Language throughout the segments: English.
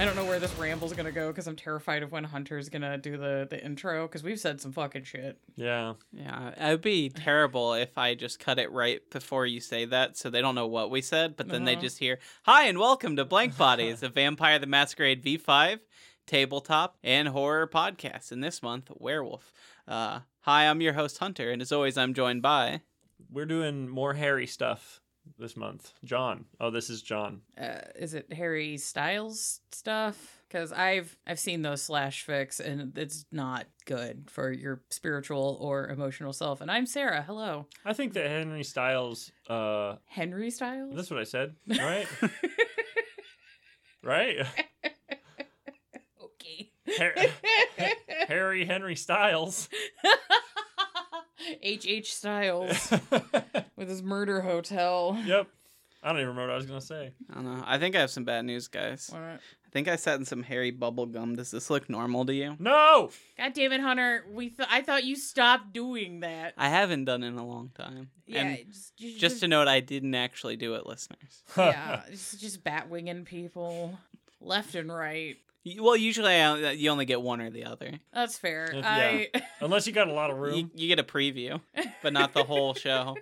I don't know where this ramble's gonna go because I'm terrified of when Hunter's gonna do the intro because we've said some fucking shit. Yeah. Yeah, it would be terrible if I just cut it right before you say that so they don't know what we said, but then they just hear, "Hi and welcome to Blank Bodies, a Vampire the Masquerade V5 tabletop and horror podcast. And this month, Werewolf. Hi, I'm your host, Hunter, and as always, I'm joined by... We're doing more hairy stuff this month. John. Oh, this is John. Is it Harry Styles stuff? Because I've seen those slash fics and it's not good for your spiritual or emotional self. And I'm Sarah. Hello. I think that Henry Styles. Henry Styles? That's what I said, right? Right? Okay. Harry Henry Styles. H.H. Styles with his murder hotel. Yep. I don't even remember what I was going to say. I don't know. I think I have some bad news, guys. What? I think I sat in some hairy bubble gum. Does this look normal to you? No! God damn it, Hunter. I thought you stopped doing that. I haven't done it in a long time. Yeah, And just to note, I didn't actually do it, listeners. yeah, it's just bat-winging people left and right. Well, usually you only get one or the other. That's fair. Yeah. Unless you got a lot of room. You get a preview, but not the whole show.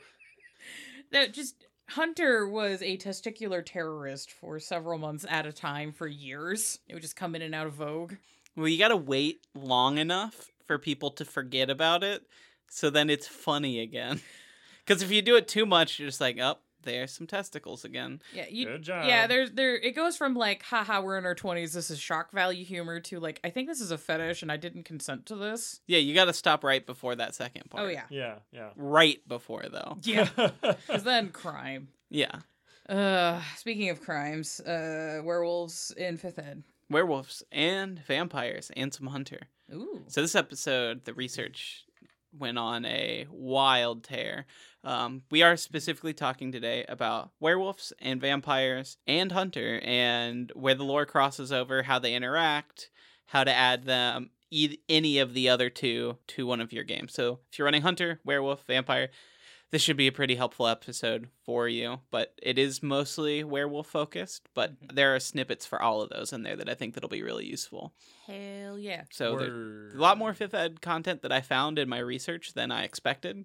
Hunter was a testicular terrorist for several months at a time for years. It would just come in and out of vogue. Well, you gotta wait long enough for people to forget about it, so then it's funny again. Because if you do it too much, you're just like, oh, there's some testicles again. Yeah, Good job. Yeah, it goes from like, haha, we're in our 20s, this is shock value humor, to like, I think this is a fetish and I didn't consent to this. Yeah, you gotta stop right before that second part. Oh, yeah. Yeah. Right before, though. Yeah. Because then crime. Yeah. Speaking of crimes, werewolves in 5th Ed. Werewolves and vampires and some hunter. Ooh. So this episode, the research went on a wild tear. We are specifically talking today about werewolves and vampires and hunter and where the lore crosses over, how they interact, how to add them, any of the other two to one of your games. So if you're running hunter, werewolf, vampire, this should be a pretty helpful episode for you, but it is mostly werewolf focused, but there are snippets for all of those in there that I think that'll be really useful. Hell yeah. So there's a lot more 5th Ed content that I found in my research than I expected,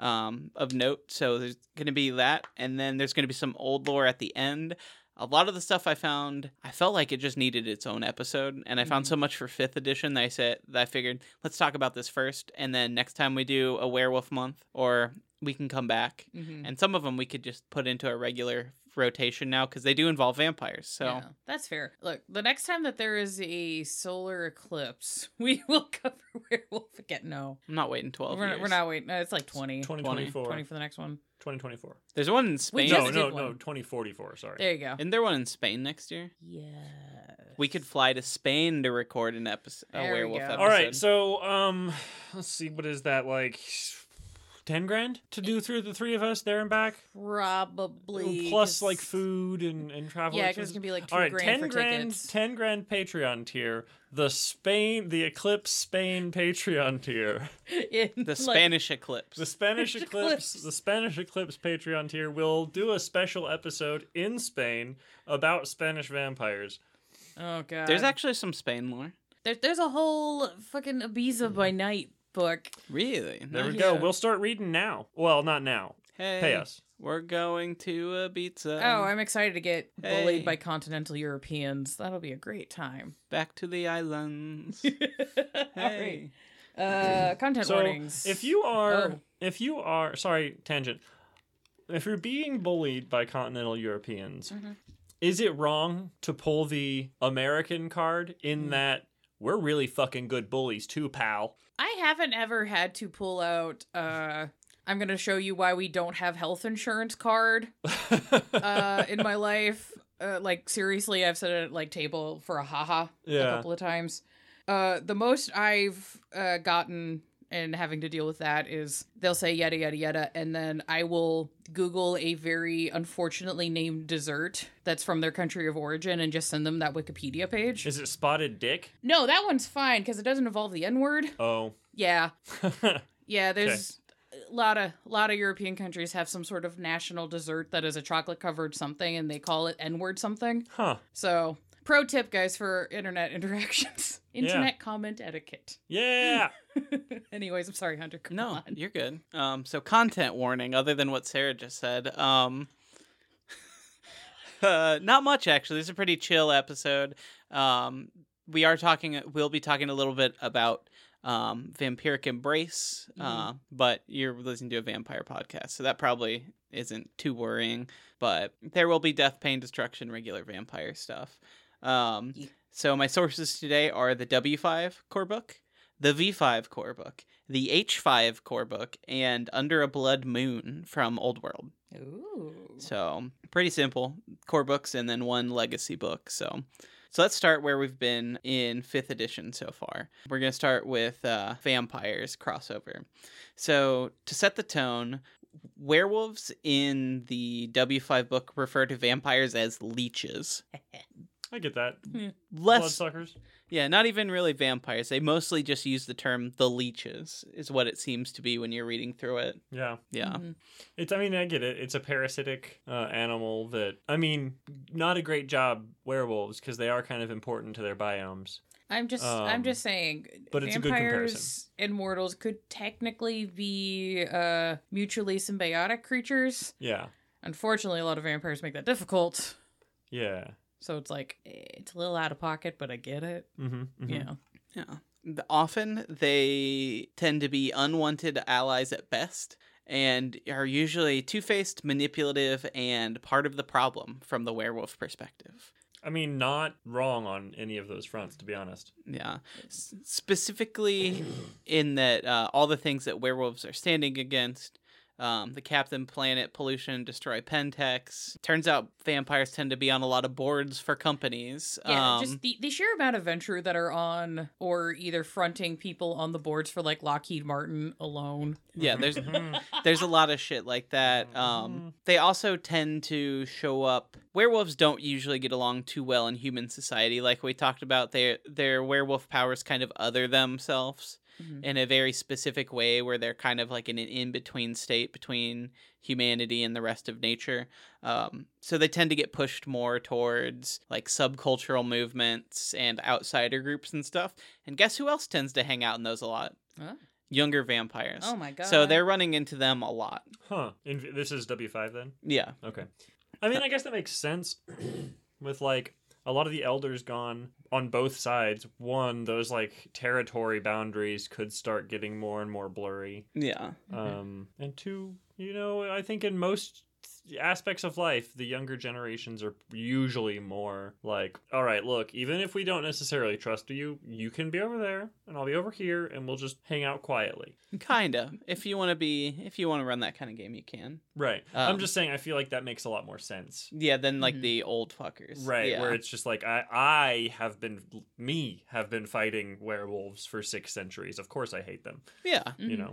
of note. So there's going to be that, and then there's going to be some old lore at the end. A lot of the stuff I found, I felt like it just needed its own episode, and I found so much for 5th edition that I figured, let's talk about this first, and then next time we do a werewolf month, or we can come back. And some of them we could just put into a regular rotation now, because they do involve vampires, so... Yeah, that's fair. Look, the next time that there is a solar eclipse, we will cover werewolf again. No. I'm not waiting 12 years. We're not waiting. No, it's like 20. 2024. 20 for the next one. 2024. There's one in Spain. just No, did one. 2044, sorry. There you go. Isn't there one in Spain next year? Yeah. We could fly to Spain to record a There we werewolf go. episode. All right, so let's see, what is that, like 10 grand to do through the three of us there and back? Probably. Plus 'cause- like food and travel. Yeah, because it's going to be like 2 All right, grand 10 for grand, tickets. 10 grand Patreon tier. The Eclipse Spain Patreon tier. The Spanish eclipse. The Spanish Eclipse. the Spanish Eclipse Patreon tier will do a special episode in Spain about Spanish vampires. Oh, God. There's actually some Spain lore. There's a whole fucking Ibiza by Night book. Really? There we Nice. go. Yeah. We'll start reading now. Well, not now. Hey, Pay us. We're going to Ibiza. Oh, I'm excited to get bullied Hey. by continental Europeans. That'll be a great time. Back to the islands. Hey. Hey. Content So warnings. if you are sorry, tangent. If you're being bullied by continental Europeans, is it wrong to pull the American card in that we're really fucking good bullies too, pal? I haven't ever had to pull out I'm going to show you why we don't have health insurance card in my life. Like, seriously, I've said it at, like, table for a haha a Yeah. couple of times. The most I've gotten and having to deal with that is they'll say yada, yada, yada, and then I will Google a very unfortunately named dessert that's from their country of origin and just send them that Wikipedia page. Is it spotted dick? No, that one's fine because it doesn't involve the N-word. Oh. Yeah. Yeah, there's a lot of European countries have some sort of national dessert that is a chocolate covered something and they call it N-word something. Huh. So Pro tip, guys, for internet interactions. Internet comment etiquette. Yeah. Anyways, I'm sorry, Hunter. Come No, on. you're good. So content warning, other than what Sarah just said. Not much, actually. This is a pretty chill episode. We'll be talking a little bit about Vampiric Embrace, but you're listening to a vampire podcast, so that probably isn't too worrying. But there will be death, pain, destruction, regular vampire stuff. So my sources today are the W5 core book, the V5 core book, the H5 core book, and Under a Blood Moon from Old World. Ooh. So pretty simple core books and then one legacy book. So let's start where we've been in 5th edition so far. We're going to start with vampires crossover. So to set the tone, werewolves in the W5 book refer to vampires as leeches. I get that. Less, Bloodsuckers. yeah, not even really vampires. They mostly just use the term the leeches is what it seems to be when you're reading through it. Yeah. Yeah. I mean, I get it. It's a parasitic animal that, I mean, not a great job werewolves because they are kind of important to their biomes. I'm just saying, but it's a good comparison. vampires and mortals could technically be mutually symbiotic creatures. Yeah. Unfortunately, a lot of vampires make that difficult. Yeah. So it's like, it's a little out of pocket, but I get it. Yeah. Often they tend to be unwanted allies at best and are usually two-faced, manipulative, and part of the problem from the werewolf perspective. I mean, not wrong on any of those fronts, to be honest. Yeah. Specifically in that all the things that werewolves are standing against, the Captain Planet, pollution, destroy Pentex. Turns out vampires tend to be on a lot of boards for companies. Yeah, just the sheer amount of venture that are on or either fronting people on the boards for like Lockheed Martin alone. Yeah, there's a lot of shit like that. They also tend to show up. Werewolves don't usually get along too well in human society. Like we talked about, their werewolf powers kind of other themselves in a very specific way where they're kind of like in an in-between state between humanity and the rest of nature. So they tend to get pushed more towards like subcultural movements and outsider groups and stuff. And guess who else tends to hang out in those a lot? Huh? Younger vampires. Oh my god. So they're running into them a lot. Huh. This is W5 then? Yeah. Okay. I mean, I guess that makes sense with like a lot of the elders gone on both sides. One, those like territory boundaries could start getting more and more blurry. Yeah. And two, I think in most aspects of life, the younger generations are usually more like, all right, look, even if we don't necessarily trust you, you can be over there and I'll be over here and we'll just hang out quietly. Kind of. If you want to run that kind of game, you can. Right. I'm just saying, I feel like that makes a lot more sense. Yeah, than like the old fuckers. Right. Yeah. Where it's just like, I have been fighting werewolves for 6 centuries. Of course I hate them. Yeah.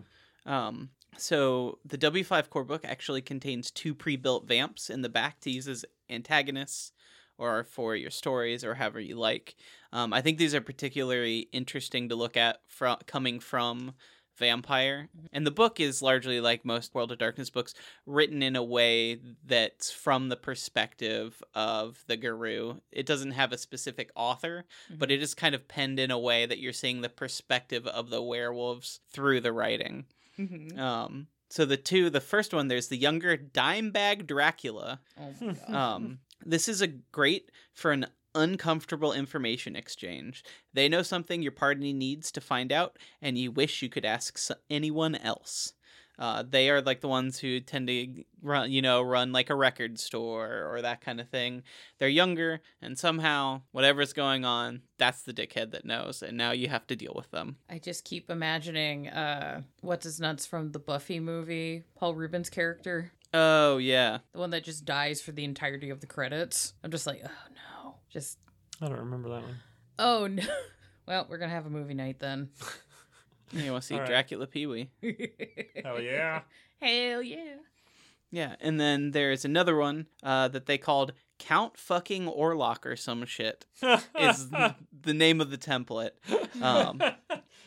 So the W5 core book actually contains 2 pre-built vamps in the back to use as antagonists or for your stories or however you like. I think these are particularly interesting to look at coming from vampire. And the book is largely like most World of Darkness books, written in a way that's from the perspective of the guru. It doesn't have a specific author, but it is kind of penned in a way that you're seeing the perspective of the werewolves through the writing. So the first one, there's the younger Dimebag Dracula. Oh my god. This is a great for an uncomfortable information exchange. They know something your party needs to find out, and you wish you could ask anyone else. They are like the ones who tend to run like a record store or that kind of thing. They're younger, and somehow whatever's going on, that's the dickhead that knows, and now you have to deal with them. I just keep imagining what's his nuts from the Buffy movie, Paul Rubens' character. Oh, yeah. The one that just dies for the entirety of the credits. I'm just like, oh no. I don't remember that one. Oh no. Well, we're gonna have a movie night then. You want to see All right. Dracula Pee-wee? Hell yeah. Hell yeah. Yeah, and then there's another one that they called Count Fucking Orlok or some shit is the name of the template.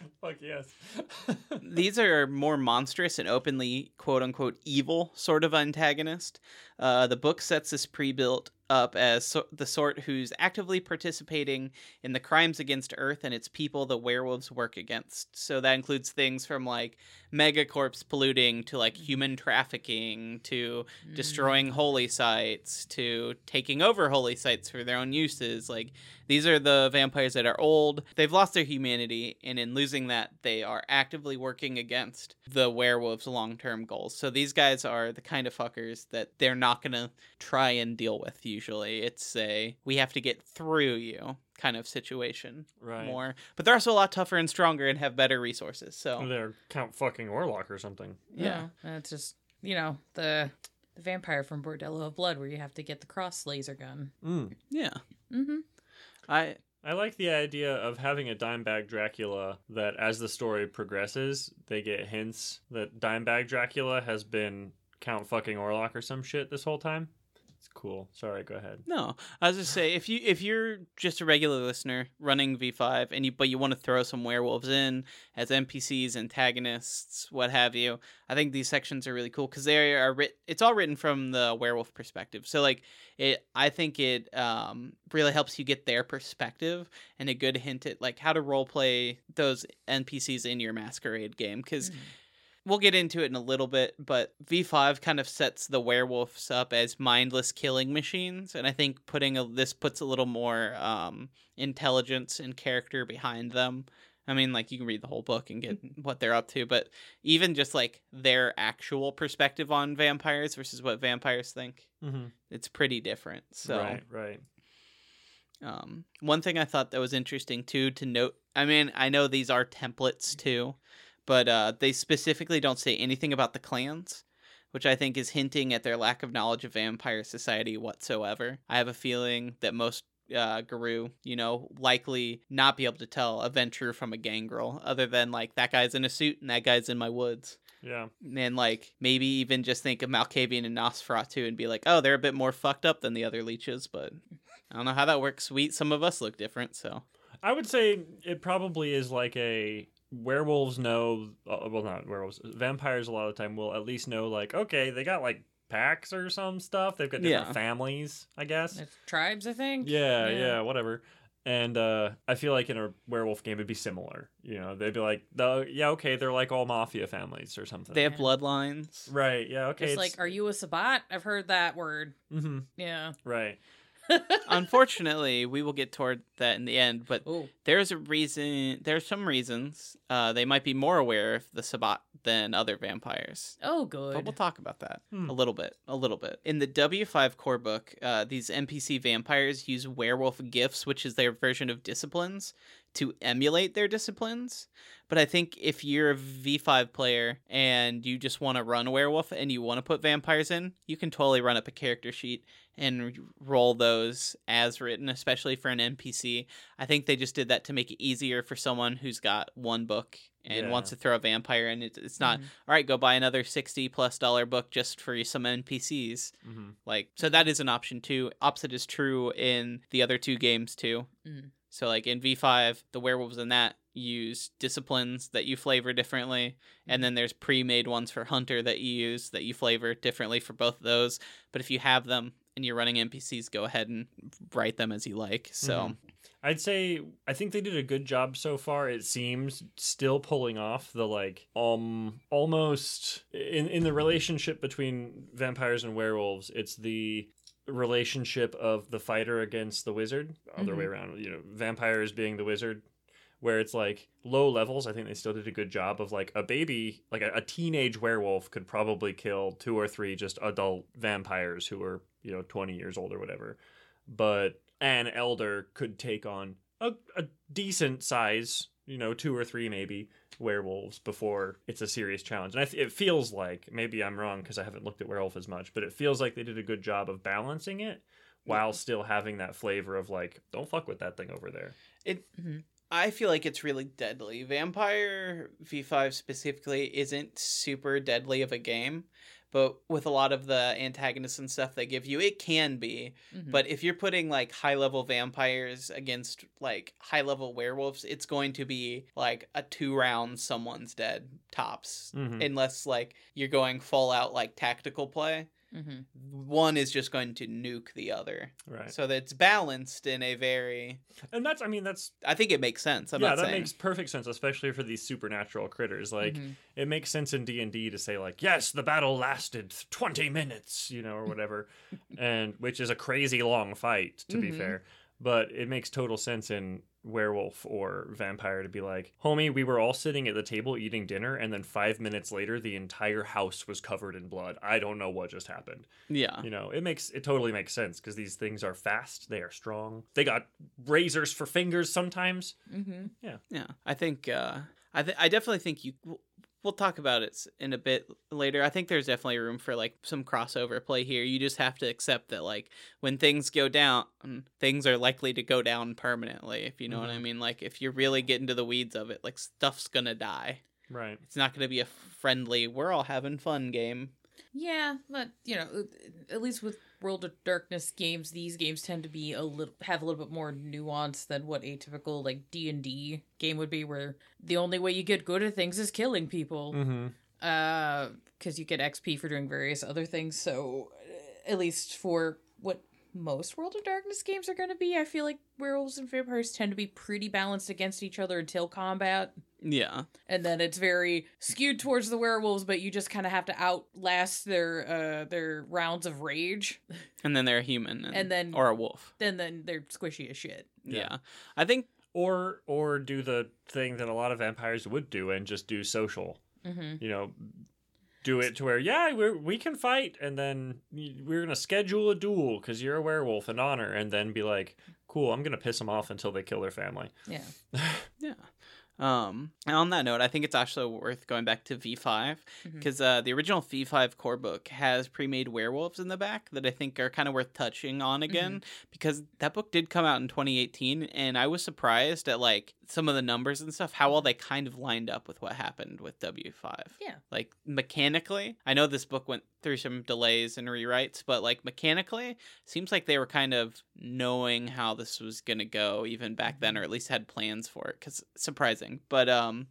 Fuck yes. These are more monstrous and openly quote unquote evil sort of antagonist. The book sets this pre-built up as the sort who's actively participating in the crimes against Earth and its people the werewolves work against. So that includes things from like megacorps polluting to like human trafficking to destroying holy sites to taking over holy sites for their own uses. Like these are the vampires that are old. They've lost their humanity, and in losing that, they are actively working against the werewolves' long-term goals. So these guys are the kind of fuckers that they're not going to try and deal with usually. It's a, we have to get through you kind of situation. Right. More. But they're also a lot tougher and stronger and have better resources. So They're Count fucking Orlok or something. yeah. It's just, the vampire from Bordello of Blood where you have to get the cross laser gun. Yeah. Mm-hmm. I like the idea of having a Dimebag Dracula that as the story progresses, they get hints that Dimebag Dracula has been Count fucking Orlok or some shit this whole time. It's cool. Sorry, go ahead. No, I was just say if you're just a regular listener running V5 but you want to throw some werewolves in as NPCs, antagonists, what have you, I think these sections are really cool because they are it's all written from the werewolf perspective. So like I think it really helps you get their perspective and a good hint at like how to role play those NPCs in your Masquerade game because. We'll get into it in a little bit, but V5 kind of sets the werewolves up as mindless killing machines, and I think this puts a little more intelligence and character behind them. I mean, like, you can read the whole book and get what they're up to, but even just, like, their actual perspective on vampires versus what vampires think, it's pretty different. So, Right. One thing I thought that was interesting, too, to note, I mean, I know these are templates, too, but they specifically don't say anything about the clans, which I think is hinting at their lack of knowledge of vampire society whatsoever. I have a feeling that most Garou, likely not be able to tell a Ventrue from a Gangrel, other than, like, that guy's in a suit and that guy's in my woods. Yeah. And, like, maybe even just think of Malkavian and Nosferatu and be like, oh, they're a bit more fucked up than the other leeches, but I don't know how that works. Some of us look different, so. I would say it probably is like a... Werewolves know, well, not werewolves, vampires a lot of the time will at least know, like, okay, they got, like, packs or some stuff. They've got different families, I guess. It's tribes, I think. Yeah, whatever. And I feel like in a werewolf game it'd be similar. They'd be like, okay, they're like all mafia families or something. They have bloodlines. Right, yeah, okay. It's like, are you a Sabbat? I've heard that word. Mm-hmm. Yeah. Right. Unfortunately, we will get toward that in the end, but there's some reasons they might be more aware of the Sabbat than other vampires. Oh, good. But we'll talk about that a little bit. In the W5 core book, these NPC vampires use werewolf gifts, which is their version of disciplines, to emulate their disciplines. But I think if you're a V5 player and you just want to run a werewolf and you want to put vampires in, you can totally run up a character sheet and roll those as written, especially for an NPC. I think they just did that to make it easier for someone who's got one book and wants to throw a vampire in. It's not, all right, go buy another $60+ book just for some NPCs. Like, so that is an option too. Opposite is true in the other two games too. So like in V5, the werewolves in that use disciplines that you flavor differently, and then there's pre-made ones for Hunter that you flavor differently for both of those. But if you have them and you're running NPCs, go ahead and write them as you like. So I'd say I think they did a good job so far. It seems still pulling off the like almost in the relationship between vampires and werewolves. It's the relationship of the fighter against the wizard, other way around. Vampires being the wizard, where it's like low levels. I think they still did a good job of like a baby, like a teenage werewolf could probably kill 2 or 3 just adult vampires who are 20 years old or whatever, but an elder could take on a decent size 2 or 3 maybe werewolves before it's a serious challenge. And it feels like, maybe I'm wrong because I haven't looked at werewolf as much, but it feels like they did a good job of balancing it while still having that flavor of like, don't fuck with that thing over there. I feel like it's really deadly. Vampire V5 specifically isn't super deadly of a game, but with a lot of the antagonists and stuff they give you, it can be. But if you're putting like high level vampires against like high level werewolves, it's going to be like a 2 rounds someone's dead tops, unless like you're going full out like tactical play. One is just going to nuke the other, Right. so that's balanced in a very, And that's, I mean, that's, I think it makes sense. I'm yeah, not that saying. makes perfect sense, especially for these supernatural critters. Like, it makes sense in D&D to say, like, yes, the battle lasted 20 minutes, you know, or whatever, and which is a crazy long fight, to be fair. But it makes total sense in werewolf or vampire to be like, homie, we were all sitting at the table eating dinner, and then 5 minutes later, the entire house was covered in blood. I don't know what just happened. Yeah. You know, it totally makes sense because these things are fast, they are strong, they got razors for fingers sometimes. Yeah, I think I definitely think we'll talk about it in a bit later. I think there's definitely room for like some crossover play here. You just have to accept that like when things go down, things are likely to go down permanently, if you know what I mean. Like if you're really getting to the weeds of it, like stuff's gonna die. Right. It's not gonna be a friendly, we're all having fun game. Yeah, but you know, at least with World of Darkness games, these games tend to be have a little bit more nuance than what a typical like D&D game would be, where the only way you get good at things is killing people. Because you get XP for doing various other things. So, at least for what most World of Darkness games are going to be, I feel like werewolves and vampires tend to be pretty balanced against each other until combat. Yeah. And then it's very skewed towards the werewolves, but you just kind of have to outlast their rounds of rage. And then they're a human, And then- or a wolf. And then they're squishy as shit. Yeah. I think Or do the thing that a lot of vampires would do and just do social. You know, do it to where, yeah, we can fight, and then we're going to schedule a duel because you're a werewolf in honor, and then be like, cool, I'm going to piss them off until they kill their family. Yeah. Yeah. And on that note, I think it's actually worth going back to V5 because the original V5 core book has pre-made werewolves in the back that I think are kind of worth touching on again because that book did come out in 2018, and I was surprised at like some of the numbers and stuff, how well they kind of lined up with what happened with W5. Yeah. Like mechanically, I know this book went through some delays and rewrites, but like mechanically, seems like they were kind of knowing how this was gonna go even back then, or at least had plans for it. Because surprising, but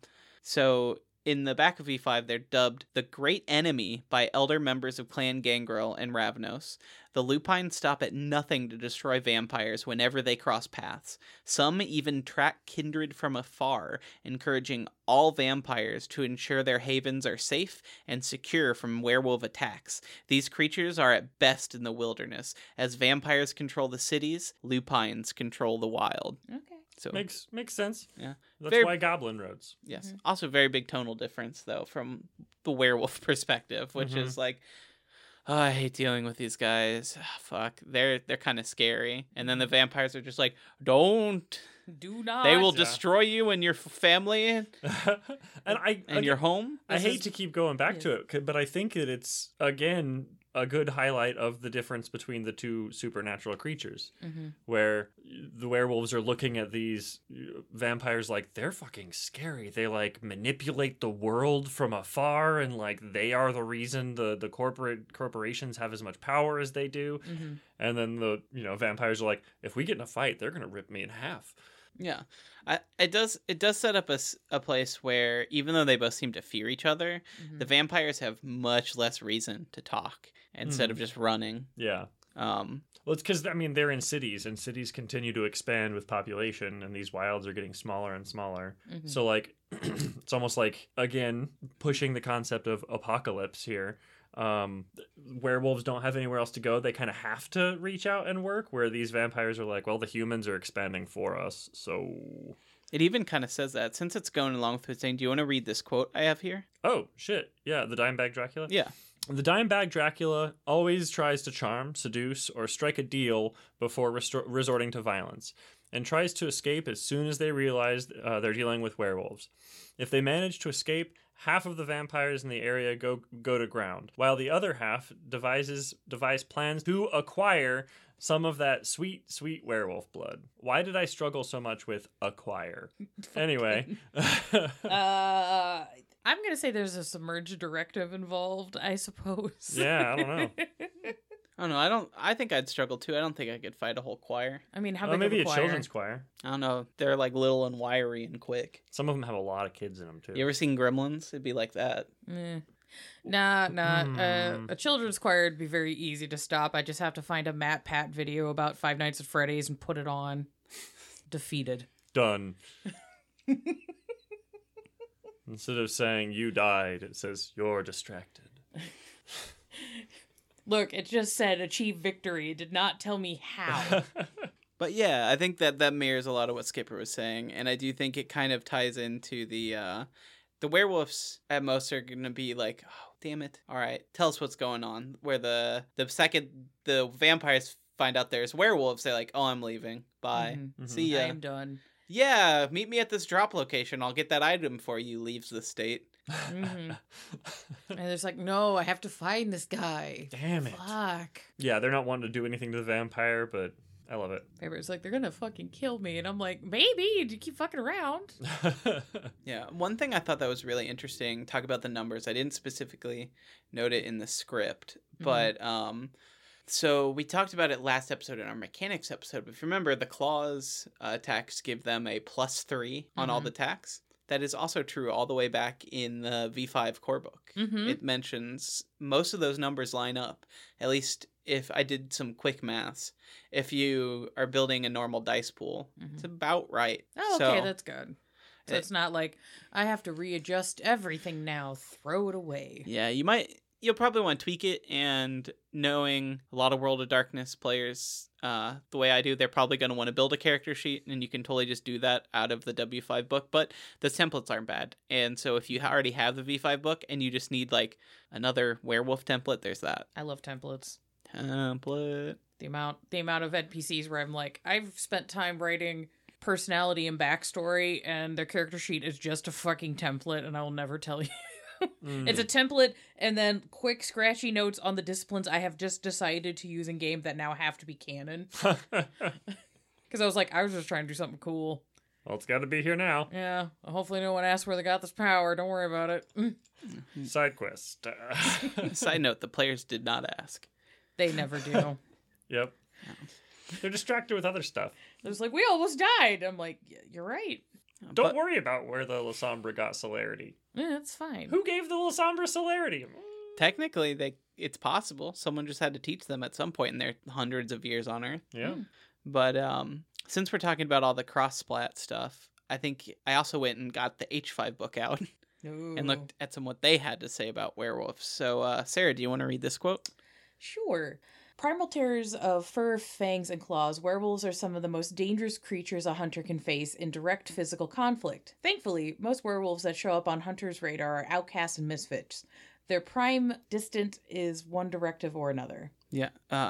so in the back of V5, they're dubbed the Great Enemy by elder members of Clan Gangrel and Ravnos. The Lupines stop at nothing to destroy vampires whenever they cross paths. Some even track kindred from afar, encouraging all vampires to ensure their havens are safe and secure from werewolf attacks. These creatures are at best in the wilderness. As vampires control the cities, Lupines control the wild. Okay. So Makes sense. Yeah. That's Very- why Goblin Roads. yes. Also very big tonal difference though from the werewolf perspective, which is like, oh, I hate dealing with these guys. Ah, fuck. They're kind of scary. And then the vampires are just like, don't. Do not. They will Yeah. destroy you and your family And and your home. I This hate is- to keep going back to it, but I think that it's, again, a good highlight of the difference between the two supernatural creatures, where the werewolves are looking at these vampires like, they're fucking scary. They, like, manipulate the world from afar, and, like, they are the reason the corporations have as much power as they do. And then the, vampires are like, if we get in a fight, they're going to rip me in half. Yeah, it does set up a place where even though they both seem to fear each other, the vampires have much less reason to talk instead of just running. Yeah. Well, it's because, they're in cities, and cities continue to expand with population, and these wilds are getting smaller and smaller. So, like, it's almost like, again, pushing the concept of apocalypse here. Werewolves don't have anywhere else to go. They kind of have to reach out and work, where these vampires are like, well, the humans are expanding for us, so... It even kind of says that. Since it's going along with it saying, do you want to read this quote I have here? Oh, shit. Yeah, the Dime Bag Dracula? Yeah. The Dime Bag Dracula always tries to charm, seduce, or strike a deal before resorting to violence, and tries to escape as soon as they realize they're dealing with werewolves. If they manage to escape, half of the vampires in the area go to ground, while the other half devise plans to acquire some of that sweet, sweet werewolf blood. Why did I struggle so much with acquire? Anyway. I'm going to say there's a submerged directive involved, I suppose. Yeah, I don't know. I don't know. I think I'd struggle too. I don't think I could fight a whole choir. I mean, how Oh, big maybe of a a choir? children's choir. I don't know. They're like little and wiry and quick. Some of them have a lot of kids in them too. You ever seen Gremlins? It'd be like that. Nah. Hmm. A children's choir would be very easy to stop. I just have to find a Matt Pat video about Five Nights at Freddy's and put it on. Defeated. Done. Instead of saying you died, it says you're distracted. Look, it just said achieve victory. It did not tell me how. But yeah, I think that mirrors a lot of what Skipper was saying, and I do think it kind of ties into the werewolves at most are gonna be like, oh damn it, all right, tell us what's going on. Where the second the vampires find out there's werewolves, they're like, oh, I'm leaving, bye, Mhm. see I ya. am done. Yeah, meet me at this drop location. I'll get that item for you. Leaves the state. And it's like, no, I have to find this guy. Damn it. Fuck. Yeah, they're not wanting to do anything to the vampire, but I love it. It's like, they're gonna fucking kill me. And I'm like, maybe, you keep fucking around. Yeah, one thing I thought that was really interesting, talk about the numbers. I didn't specifically note it in the script, but so we talked about it last episode in our mechanics episode. But if you remember, the claws attacks give them a +3 on all the attacks. That is also true all the way back in the V5 core book. It mentions most of those numbers line up. At least if I did some quick maths, if you are building a normal dice pool, it's about right. Oh, okay, So, that's good. So it's not like I have to readjust everything now, throw it away. yeah, you'll probably want to tweak it, and knowing a lot of World of Darkness players the way I do, they're probably going to want to build a character sheet, and you can totally just do that out of the W5 book, but the templates aren't bad. And so if you already have the V5 book and you just need like another werewolf template, there's that. I love templates. Template. The amount of NPCs where I'm like, I've spent time writing personality and backstory, and their character sheet is just a fucking template, and I will never tell you. It's a template, and then quick scratchy notes on the disciplines I have just decided to use in game that now have to be canon. Because I was like, I was just trying to do something cool. Well, it's got to be here now. Yeah, hopefully no one asks where they got this power. Don't worry about it. Side quest. Side note, the players did not ask. They never do. Yep. They're distracted with other stuff. It was like, we almost died. I'm like, you're right. Don't worry about where the Lasombra got celerity. Yeah, it's fine. Who gave the Lasombra celerity? Technically, it's possible. Someone just had to teach them at some point in their hundreds of years on Earth. Yeah. But since we're talking about all the cross-splat stuff, I think I also went and got the H5 book out and looked at what they had to say about werewolves. So, Sarah, do you want to read this quote? Sure. Primal terrors of fur, fangs, and claws, werewolves are some of the most dangerous creatures a hunter can face in direct physical conflict. Thankfully, most werewolves that show up on hunters' radar are outcasts and misfits. Their prime distant is one directive or another. Yeah.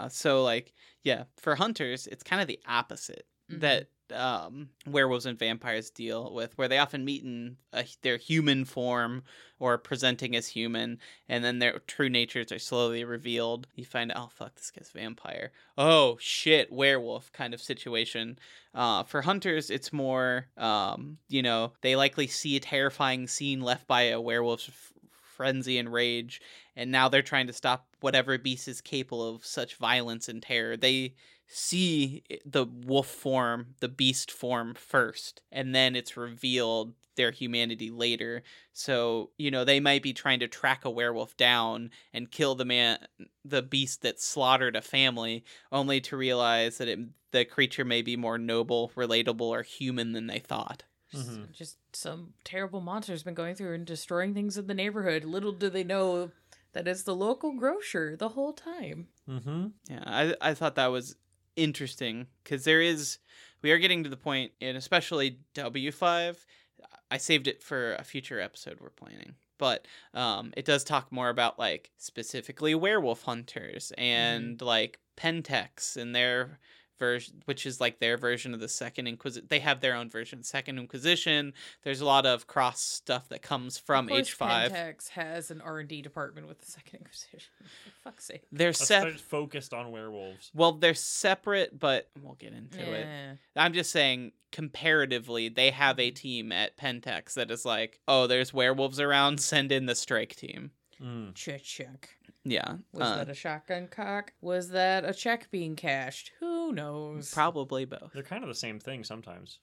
For hunters, it's kind of the opposite that werewolves and vampires deal with, where they often meet in their human form or presenting as human, and then their true natures are slowly revealed. You find out, oh, fuck, this guy's a vampire. Oh, shit, werewolf kind of situation. For hunters, it's more, they likely see a terrifying scene left by a werewolf's frenzy and rage, and now they're trying to stop whatever beast is capable of such violence and terror. They see the wolf form, the beast form first, and then it's revealed their humanity later. So, they might be trying to track a werewolf down and kill the beast that slaughtered a family, only to realize that the creature may be more noble, relatable, or human than they thought. Just some terrible monster's been going through and destroying things in the neighborhood. Little do they know that it's the local grocer the whole time. Yeah, I thought that was interesting, because we are getting to the point, and especially W5, I saved it for a future episode we're planning, but it does talk more about like specifically werewolf hunters and like Pentex and their version, which is like their version of the Second Inquisition. They have their own version, Second Inquisition. There's a lot of cross stuff that comes from Of course, H5. Pentex has an R&D department with the Second Inquisition. For fuck's sake. They're That's focused on werewolves. Well, they're separate, but we'll get into it. Yeah. I'm just saying, comparatively, they have a team at Pentex that is like, oh, there's werewolves around, send in the strike team. Mm. Check. Yeah. Was that a shotgun cock? Was that a check being cashed? Who knows? Probably both. They're kind of the same thing sometimes.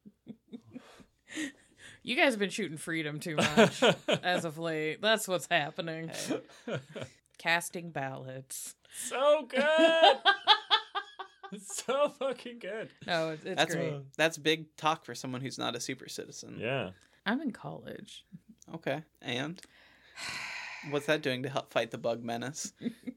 You guys have been shooting freedom too much as of late. That's what's happening. Casting ballots. So good. It's so fucking good. No, it's That's great. That's big talk for someone who's not a super citizen. Yeah. I'm in college. Okay. And what's that doing to help fight the bug menace?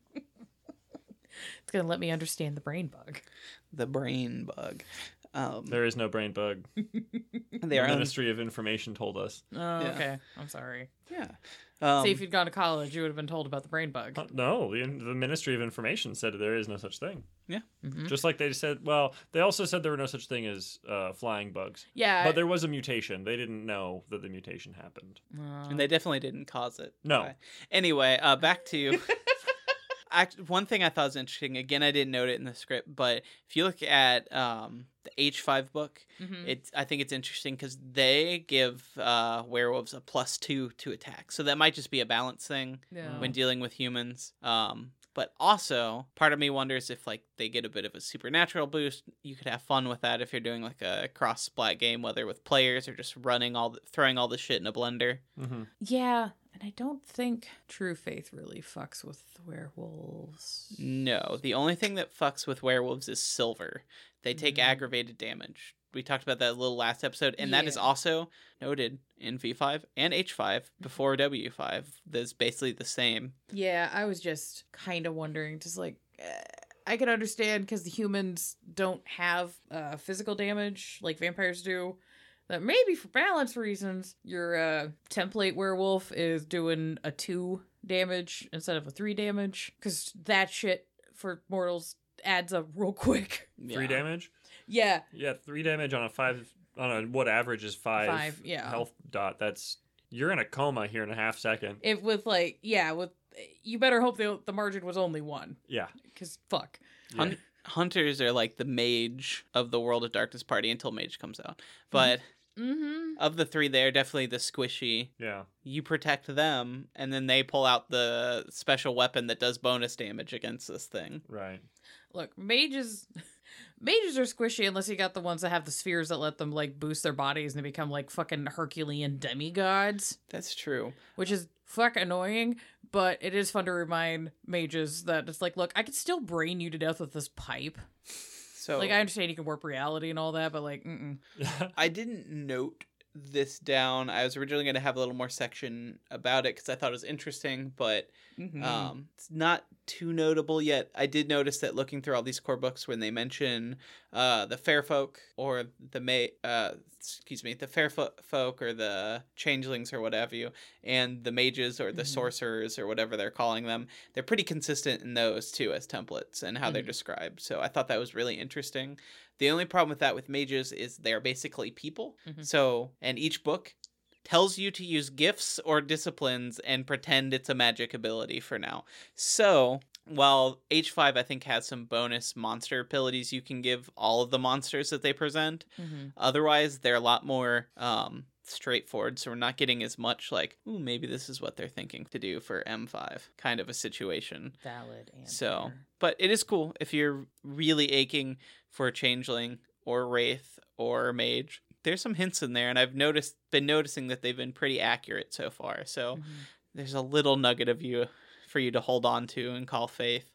It's going to let me understand the brain bug. The brain bug. There is no brain bug. They The are Ministry of Information told us. Oh, okay. I'm sorry. Yeah. See, if you'd gone to college, you would have been told about the brain bug. No, the Ministry of Information said there is no such thing. Yeah. Mhm. Just like they said, well, they also said there were no such thing as flying bugs. Yeah. But there was a mutation. They didn't know that the mutation happened. And they definitely didn't cause it. No. Right. Anyway, back to one thing I thought was interesting. Again, I didn't note it in the script, but if you look at the H5 book, I think it's interesting because they give werewolves a +2 to attack. So that might just be a balance thing Yeah. when dealing with humans. But also, part of me wonders if like they get a bit of a supernatural boost. You could have fun with that if you're doing like a cross splat game, whether with players or just throwing all the shit in a blender. Mm-hmm. Yeah. And I don't think True Faith really fucks with werewolves. No, the only thing that fucks with werewolves is silver. They take aggravated damage. We talked about that a little last episode, and that is Yeah. also noted in V5 and H5 before W5. That's basically the same. Yeah, I was just kind of wondering, just like, I can understand because the humans don't have physical damage like vampires do. That maybe for balance reasons, your template werewolf is doing a 2 damage instead of a 3 damage. Because that shit for mortals adds up real quick. 3 damage? Yeah. Yeah, 3 damage on a 5, on a what average is 5 yeah. health dot. You're in a coma here in a half second. If with like, yeah, with, you better hope the margin was only 1. Yeah. Because fuck. Yeah. Hunters are like the mage of the World of Darkness party until Mage comes out. But of the 3, they're definitely the squishy. Yeah. You protect them, and then they pull out the special weapon that does bonus damage against this thing. Right. Look, mages are squishy unless you got the ones that have the spheres that let them like boost their bodies and they become like fucking Herculean demigods, That's true. which is fuck annoying, but it is fun to remind mages that it's like, look, I could still brain you to death with this pipe. So Like, I understand you can warp reality and all that, but like, I didn't note this down. I was originally going to have a little more section about it because I thought it was interesting, but it's not too notable yet. I did notice that looking through all these core books, when they mention the fair folk or the fair folk or the changelings or whatever you, and the mages or the sorcerers or whatever they're calling them, they're pretty consistent in those too as templates and how they're described. So I thought that was really interesting. The only problem with that with mages is they're basically people. So, and each book tells you to use gifts or disciplines and pretend it's a magic ability for now. So, while H5 I think has some bonus monster abilities you can give all of the monsters that they present, otherwise they're a lot more straightforward, so we're not getting as much like, ooh, maybe this is what they're thinking to do for M5 kind of a situation. valid answer. So, but it is cool if you're really aching for a changeling or wraith or mage. There's some hints in there, and I've been noticing that they've been pretty accurate so far. So there's a little nugget of you for you to hold on to and call faith.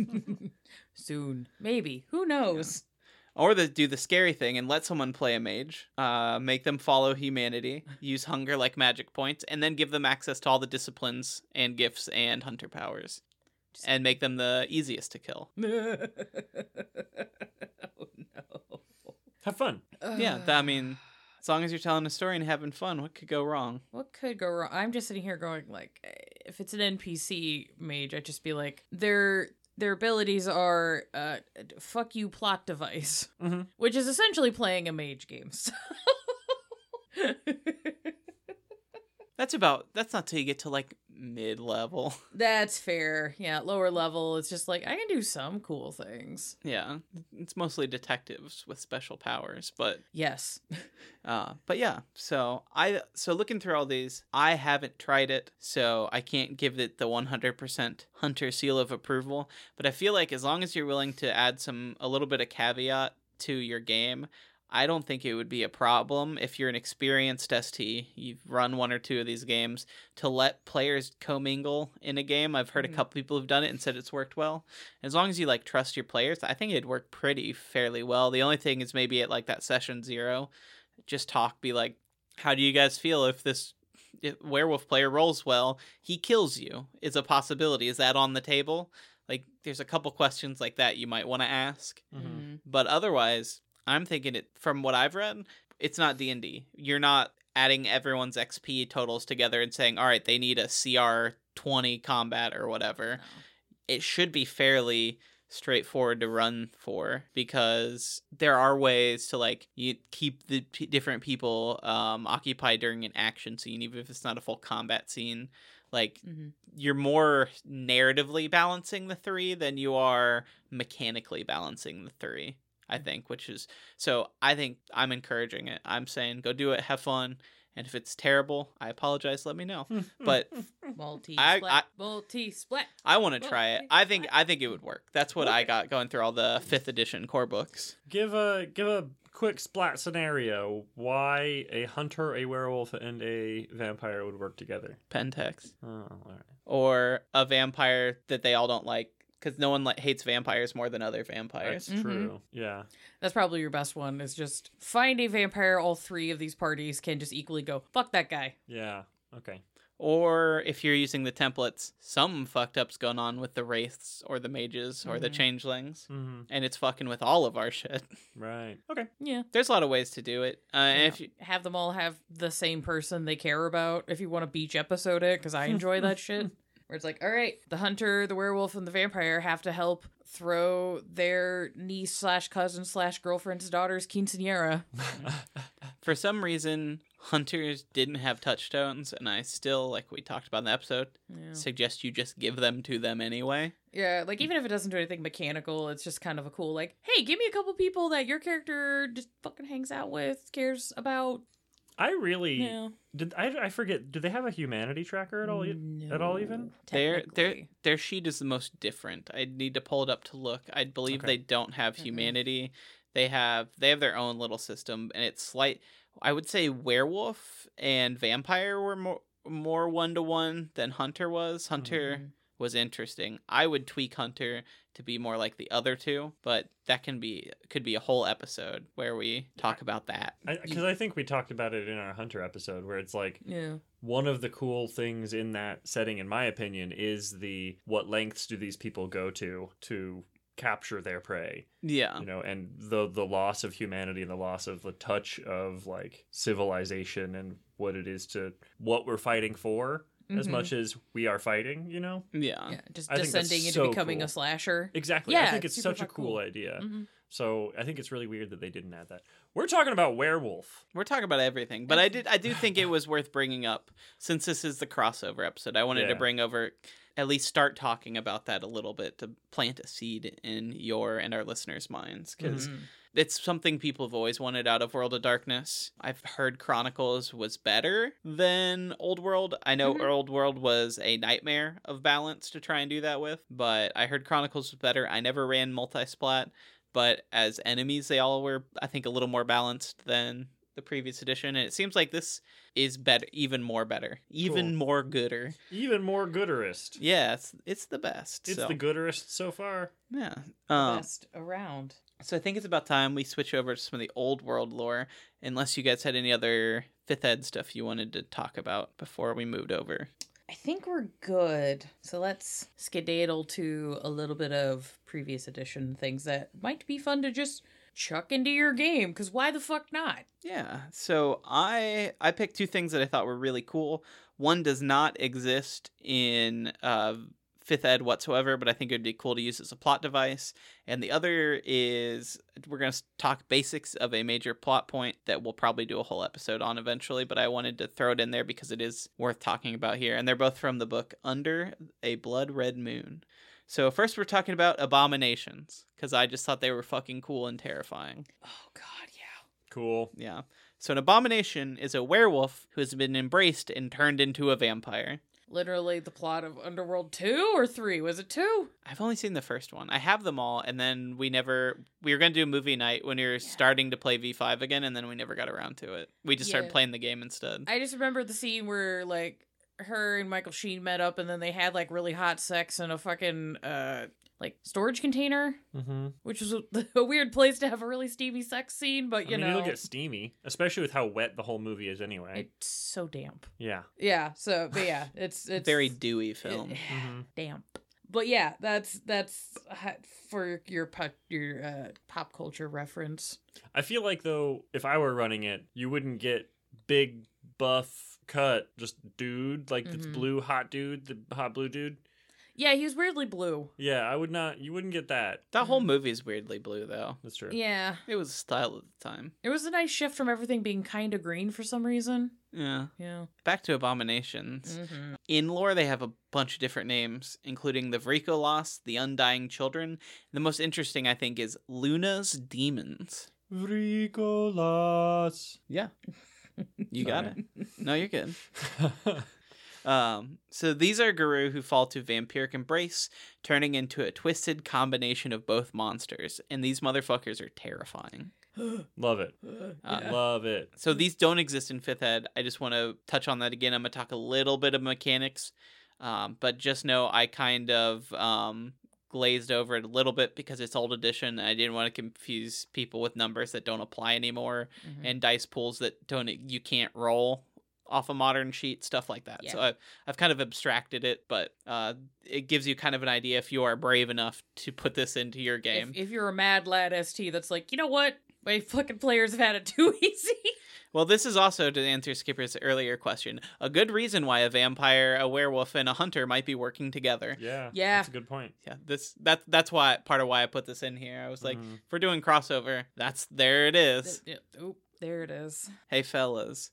Soon. Maybe. Who knows? Or do the scary thing and let someone play a mage, make them follow humanity, use hunger like magic points, and then give them access to all the disciplines and gifts and hunter powers. And make them the easiest to kill. Oh, no. Have fun. Yeah, I mean, as long as you're telling a story and having fun, what could go wrong? What could go wrong? I'm just sitting here going, like, if it's an NPC mage, I'd just be like, they're their abilities are fuck you plot device, Mm-hmm. which is essentially playing a mage game. So. That's not till you get to like mid-level. That's fair. Yeah, lower level, it's just like I can do some cool things. Yeah, it's mostly detectives with special powers, but Yes. yeah. So looking through all these, I haven't tried it, so I can't give it the 100% Hunter seal of approval. But I feel like as long as you're willing to add a little bit of caveat to your game, I don't think it would be a problem if you're an experienced ST, you've run one or two of these games, to let players commingle in a game. I've heard a couple people who've done it and said it's worked well. As long as you like trust your players, I think it'd work fairly well. The only thing is maybe at like that session 0, just be like, how do you guys feel if werewolf player rolls well, he kills you? Is a possibility. Is that on the table? Like, there's a couple questions like that you might want to ask. Mm-hmm. But otherwise, I'm thinking from what I've read, it's not D&D. You're not adding everyone's XP totals together and saying, all right, they need a CR 20 combat or whatever. No. It should be fairly straightforward to run for, because there are ways to like you keep the different people occupied during an action scene, even if it's not a full combat scene. Like, you're more narratively balancing the 3 than you are mechanically balancing the 3. I think, so I think I'm encouraging it. I'm saying go do it, have fun, and if it's terrible, I apologize, let me know. But multi-splat. I want to try it. I think it would work. That's what I got going through all the 5th edition core books. Give a quick splat scenario why a hunter, a werewolf, and a vampire would work together. Pentex. Oh, all right. Or a vampire that they all don't like. Because no one hates vampires more than other vampires. That's true. Yeah. That's probably your best one, is just find a vampire all 3 of these parties can just equally go, fuck that guy. Yeah. Okay. Or if you're using the templates, some fucked up's going on with the wraiths or the mages or the changelings. Mm-hmm. And it's fucking with all of our shit. Right. Okay. Yeah. There's a lot of ways to do it. And if you have them all have the same person they care about, if you want to beach episode it, because I enjoy that shit. Where it's like, all right, the hunter, the werewolf, and the vampire have to help throw their niece/cousin/girlfriend's daughter's quinceañera. For some reason, hunters didn't have touchstones, and I still, like we talked about in the episode, suggest you just give them to them anyway. Yeah, like even if it doesn't do anything mechanical, it's just kind of a cool, like, hey, give me a couple people that your character just fucking hangs out with, cares about. I really I forget. Do they have a humanity tracker at all? No, at all even? Their sheet is the most different. I need to pull it up to look. I believe they don't have humanity. They have their own little system, and it's I would say werewolf and vampire were more 1-to-1 than hunter was. Hunter was interesting. I would tweak hunter to be more like the other 2, but that could be a whole episode where we talk about that. Because I think we talked about it in our hunter episode, where it's like one of the cool things in that setting, in my opinion, is what lengths do these people go to capture their prey. Yeah. And the loss of humanity and the loss of the touch of like civilization and what it is to what we're fighting for. As much as we are fighting, Yeah. Just descending into becoming a slasher. Exactly. I think it's such a cool idea. So I think it's really weird that they didn't add that. We're talking about werewolf. We're talking about everything, but I do think it was worth bringing up, since this is the crossover episode. I wanted to bring over, at least start talking about that a little bit, to plant a seed in your and our listeners' minds, because it's something people have always wanted out of World of Darkness. I've heard Chronicles was better than Old World. I know Old World was a nightmare of balance to try and do that with, but I heard Chronicles was better. I never ran multi-splat, but as enemies, they all were, I think, a little more balanced than the previous edition, and it seems like this is better, even more gooder. Even more gooderist. Yeah, it's the best. It's the gooderist so far. Yeah. Best around. So I think it's about time we switch over to some of the old world lore, unless you guys had any other 5th ed stuff you wanted to talk about before we moved over. I think we're good. So let's skedaddle to a little bit of previous edition things that might be fun to just chuck into your game, because why the fuck not? Yeah, so I picked 2 things that I thought were really cool. One does not exist in 5th fifth ed whatsoever, but I think it would be cool to use as a plot device. And the other is we're going to talk basics of a major plot point that we'll probably do a whole episode on eventually, but I wanted to throw it in there because it is worth talking about here. And they're both from the book Under a Blood Red Moon. So first we're talking about abominations, because I just thought they were fucking cool and terrifying. Oh God, yeah. Cool. Yeah. So an abomination is a werewolf who has been embraced and turned into a vampire. Literally the plot of Underworld 2 or 3. Was it 2? I've only seen the first one. I have them all, and then we were going to do a movie night when we were starting to play V5 again, and then we never got around to it. We just started playing the game instead. I just remember the scene where, like, her and Michael Sheen met up, and then they had, like, really hot sex in a fucking, like, storage container, which was a weird place to have a really steamy sex scene, but, you know. It'll get steamy, especially with how wet the whole movie is anyway. It's so damp. Yeah. Yeah, so, but yeah, it's very dewy film. Damp. But yeah, that's for your pop culture reference. I feel like, though, if I were running it, you wouldn't get big, buff, cut, just dude, like this blue hot dude, the hot blue dude. Yeah, he was weirdly blue. Yeah, you wouldn't get that. That whole movie is weirdly blue, though. That's true. Yeah. It was a style at the time. It was a nice shift from everything being kind of green for some reason. Yeah. Yeah. Back to abominations. In lore, they have a bunch of different names, including the Vrikolas, the Undying Children. The most interesting, I think, is Luna's Demons. Vrikolas. Yeah. You got it. No, you're good. So these are Garou who fall to vampiric embrace, turning into a twisted combination of both monsters, and these motherfuckers are terrifying. Love it. Love it. So these don't exist in 5th ed. I just want to touch on that again. I'm going to talk a little bit of mechanics, but just know I kind of glazed over it a little bit because it's old edition. I didn't want to confuse people with numbers that don't apply anymore and dice pools that you can't roll off a modern sheet, stuff like that. Yeah. So I've kind of abstracted it, but it gives you kind of an idea if you are brave enough to put this into your game. If you're a mad lad ST that's like, you know what? My fucking players have had it too easy. Well, this is also, to answer Skipper's earlier question, a good reason why a vampire, a werewolf, and a hunter might be working together. Yeah. That's a good point. Yeah, that's why part of why I put this in here. I was like, if we're doing crossover, there it is. There it is. Hey, fellas.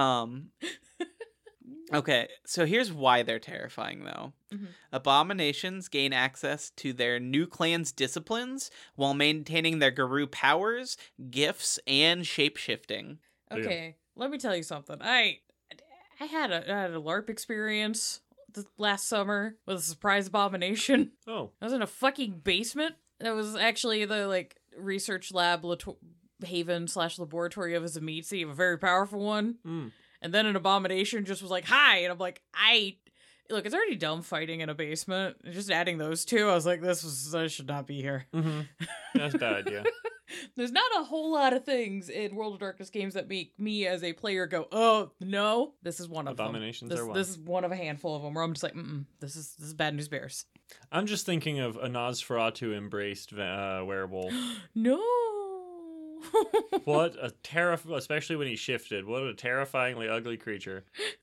Okay, so here's why they're terrifying, though. Abominations gain access to their new clan's disciplines while maintaining their Garou powers, gifts, and shapeshifting. Okay, let me tell you something. I had a LARP experience last summer with a surprise abomination. Oh. I was in a fucking basement. That was actually the, like, research lab haven / laboratory of a Zamitsi, a very powerful one. And then an abomination just was like, hi! And I'm like, look, it's already dumb fighting in a basement. Just adding those two, I was like, I should not be here. That's a bad idea. There's not a whole lot of things in World of Darkness games that make me as a player go, oh, no. This is one of Abominations them. are one. This is one of a handful of them where I'm just like, this is bad news bears. I'm just thinking of a Nosferatu embraced werewolf. No. What a especially when he shifted. What a terrifyingly ugly creature.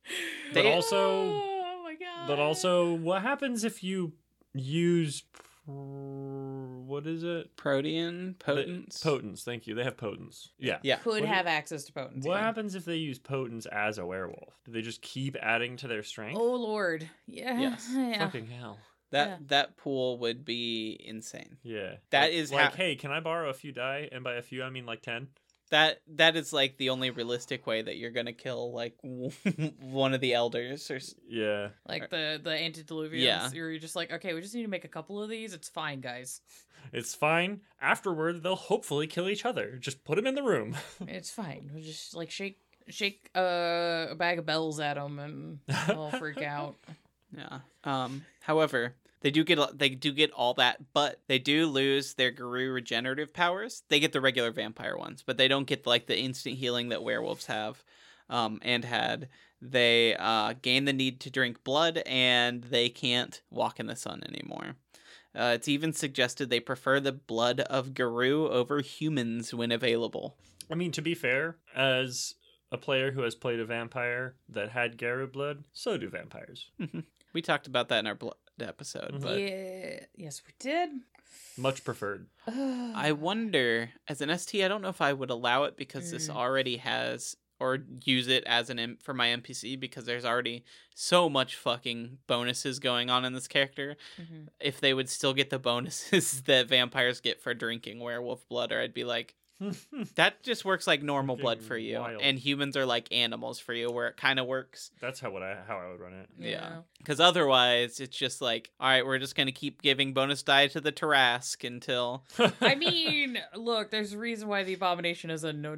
Oh my god. But also, what happens if you use what is it? Potence. Potence. Thank you. They have potence. Yeah. Could have access to potence. What happens if they use potence as a werewolf? Do they just keep adding to their strength? Oh lord. Yeah. Yes. Yeah. Fucking hell. That pool would be insane. Yeah. That is like, hey, can I borrow a few die? And by a few, I mean like 10. That is like the only realistic way that you're gonna kill like one of the elders or like the antediluvians. Yeah. You're just like, okay, we just need to make a couple of these. It's fine, guys. It's fine. Afterward, they'll hopefully kill each other. Just put them in the room. It's fine. We'll just like shake a bag of bells at them and they'll freak out. Yeah. However, they do get all that, but they do lose their Garou regenerative powers. They get the regular vampire ones, but they don't get like the instant healing that werewolves have, and had. They gain the need to drink blood, and they can't walk in the sun anymore. It's even suggested they prefer the blood of Garou over humans when available. I mean, to be fair, as a player who has played a vampire that had Garou blood, so do vampires. We talked about that episode, but Yeah. Yes, we did. Much preferred. I wonder, as an ST, I don't know if I would allow it because this already has, or use it as for my NPC, because there's already so much fucking bonuses going on in this character. Mhm. If they would still get the bonuses that vampires get for drinking werewolf blood, or I'd be like, that just works like normal blood Fucking for you, wild. and humans are like animals for you, where it kind of works. That's how I would run it. Yeah. Because otherwise, it's just like, all right, we're just going to keep giving bonus die to the Tarask until... I mean, look, there's a reason why the abomination is a no.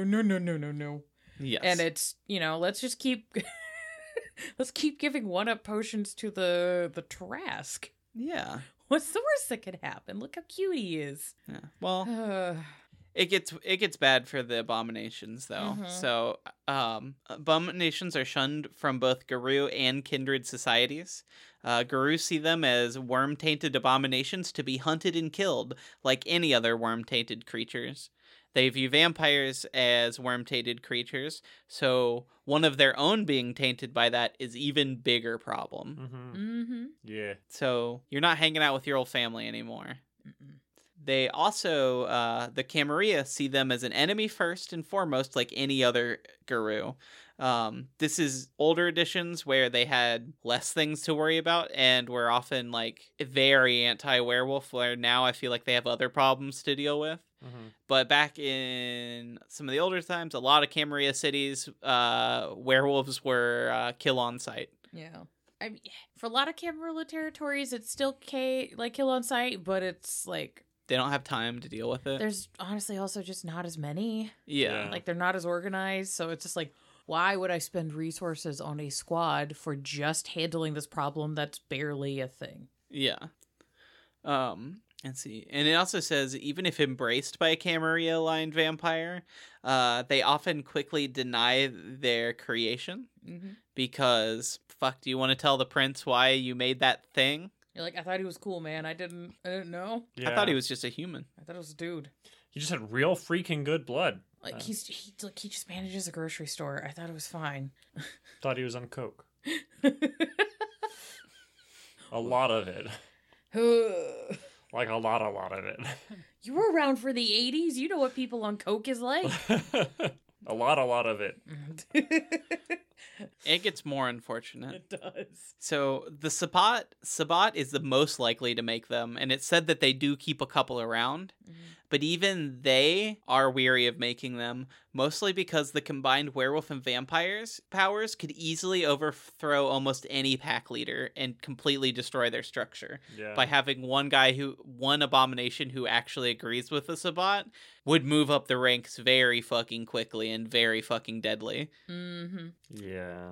Yes. And it's, let's just keep let's keep giving 1-up potions to the Tarask. Yeah. What's the worst that could happen? Look how cute he is. Yeah. Well, it gets bad for the abominations though. Mhm. So, abominations are shunned from both Garou and kindred societies. Garou see them as worm-tainted abominations to be hunted and killed like any other worm-tainted creatures. They view vampires as worm-tainted creatures, so one of their own being tainted by that is even bigger problem. Mm-hmm. Yeah. So you're not hanging out with your old family anymore. Mm-mm. They also, the Camarilla see them as an enemy first and foremost, like any other Garou. This is older editions where they had less things to worry about and were often like very anti-werewolf, where now I feel like they have other problems to deal with. Mm-hmm. But back in some of the older times, a lot of Camarilla cities, werewolves were kill on sight. Yeah. I mean, for a lot of Camarilla territories, it's still kill on sight, but it's like They don't have time to deal with it. there's honestly also just not as many. Yeah. Yeah. Like they're not as organized, so it's just like, why would I spend resources on a squad for just handling this problem that's barely a thing? Yeah. Let's see. And it also says, even if embraced by a Camarilla-aligned vampire, they often quickly deny their creation Mm-hmm. because, fuck, do you want to tell the prince why you made that thing? You're like, I thought he was cool, man. I didn't know. Yeah. I thought he was just a human. I thought it was a dude. He just had real freaking good blood. Like he just manages a grocery store. I thought it was fine. Thought he was on coke. A lot of it. Like a lot of it. You were around for the 80s. You know what people on coke is like. A lot of it. It gets more unfortunate. It does. So the Sabbat is the most likely to make them, and it's said that they do keep a couple around, but even they are weary of making them, mostly because the combined werewolf and vampires powers could easily overthrow almost any pack leader and completely destroy their structure. Yeah. By having one abomination who actually agrees with the Sabbat would move up the ranks very fucking quickly and very fucking deadly. Mm-hmm. Yeah.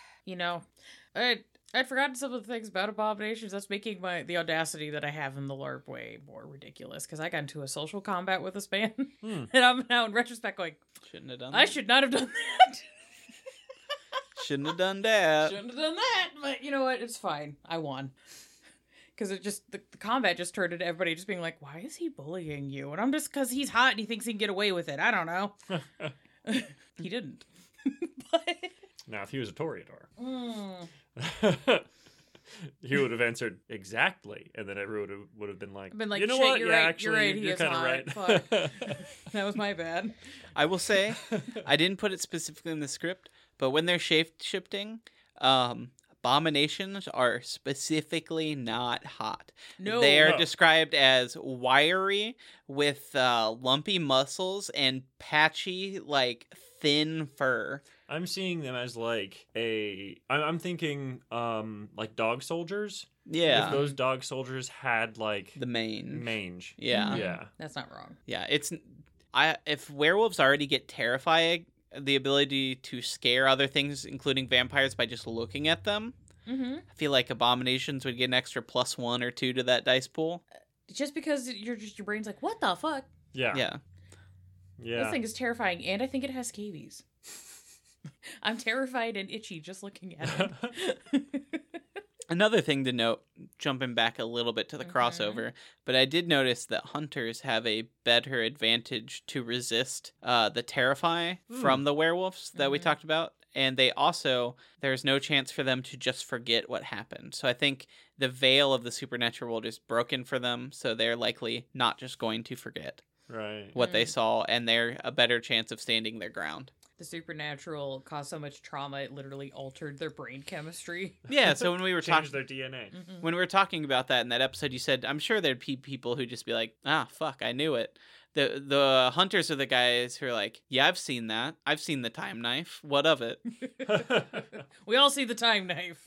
I'd forgotten some of the things about abominations. That's making the audacity that I have in the LARP way more ridiculous. Because I got into a social combat with this man, and I'm now in retrospect going, Shouldn't have done I that. should not have done that. Shouldn't have done that. Shouldn't have done that. But you know what? It's fine. I won. Because it just the combat just turned into everybody just being like, why is he bullying you? And I'm just because he's hot and he thinks he can get away with it. I don't know. He didn't. But Now, if he was a Toreador, mm, he would have answered exactly, and then everyone would have been like, "You know shit, what? You're right. actually, You're right. He you're is kind of hot. right." Fuck. That was my bad. I will say, I didn't put it specifically in the script, but when they're shape-shifting, abominations are specifically not hot. No. They are No. described as wiry with lumpy muscles and patchy, like, thin fur. I'm seeing them as like I'm thinking like dog soldiers. Yeah. If those dog soldiers had like The mane. mange. Yeah. Mhm. Yeah. That's not wrong. Yeah, if werewolves already get terrifying, the ability to scare other things, including vampires, by just looking at them, Mm-hmm. I feel like abominations would get an extra +1 or 2 to that dice pool. Just because your brain's like, what the fuck? Yeah. Yeah. Yeah. This thing is terrifying, and I think it has scabies. I'm terrified and itchy just looking at it. Another thing to note, jumping back a little bit to the crossover, but I did notice that hunters have a better advantage to resist the Terrify from the werewolves that we talked about. And they also, there's no chance for them to just forget what happened. So I think the veil of the supernatural world is broken for them, so they're likely not just going to forget Right. what they saw, and they're a better chance of standing their ground. The supernatural caused so much trauma it literally altered their brain chemistry. Yeah, so when we were Change talking their DNA. when we were talking about that in that episode, you said, I'm sure there'd be people who'd just be like, ah, fuck, I knew it. The hunters are the guys who are like, yeah, I've seen that. I've seen the time knife. What of it? We all see the time knife.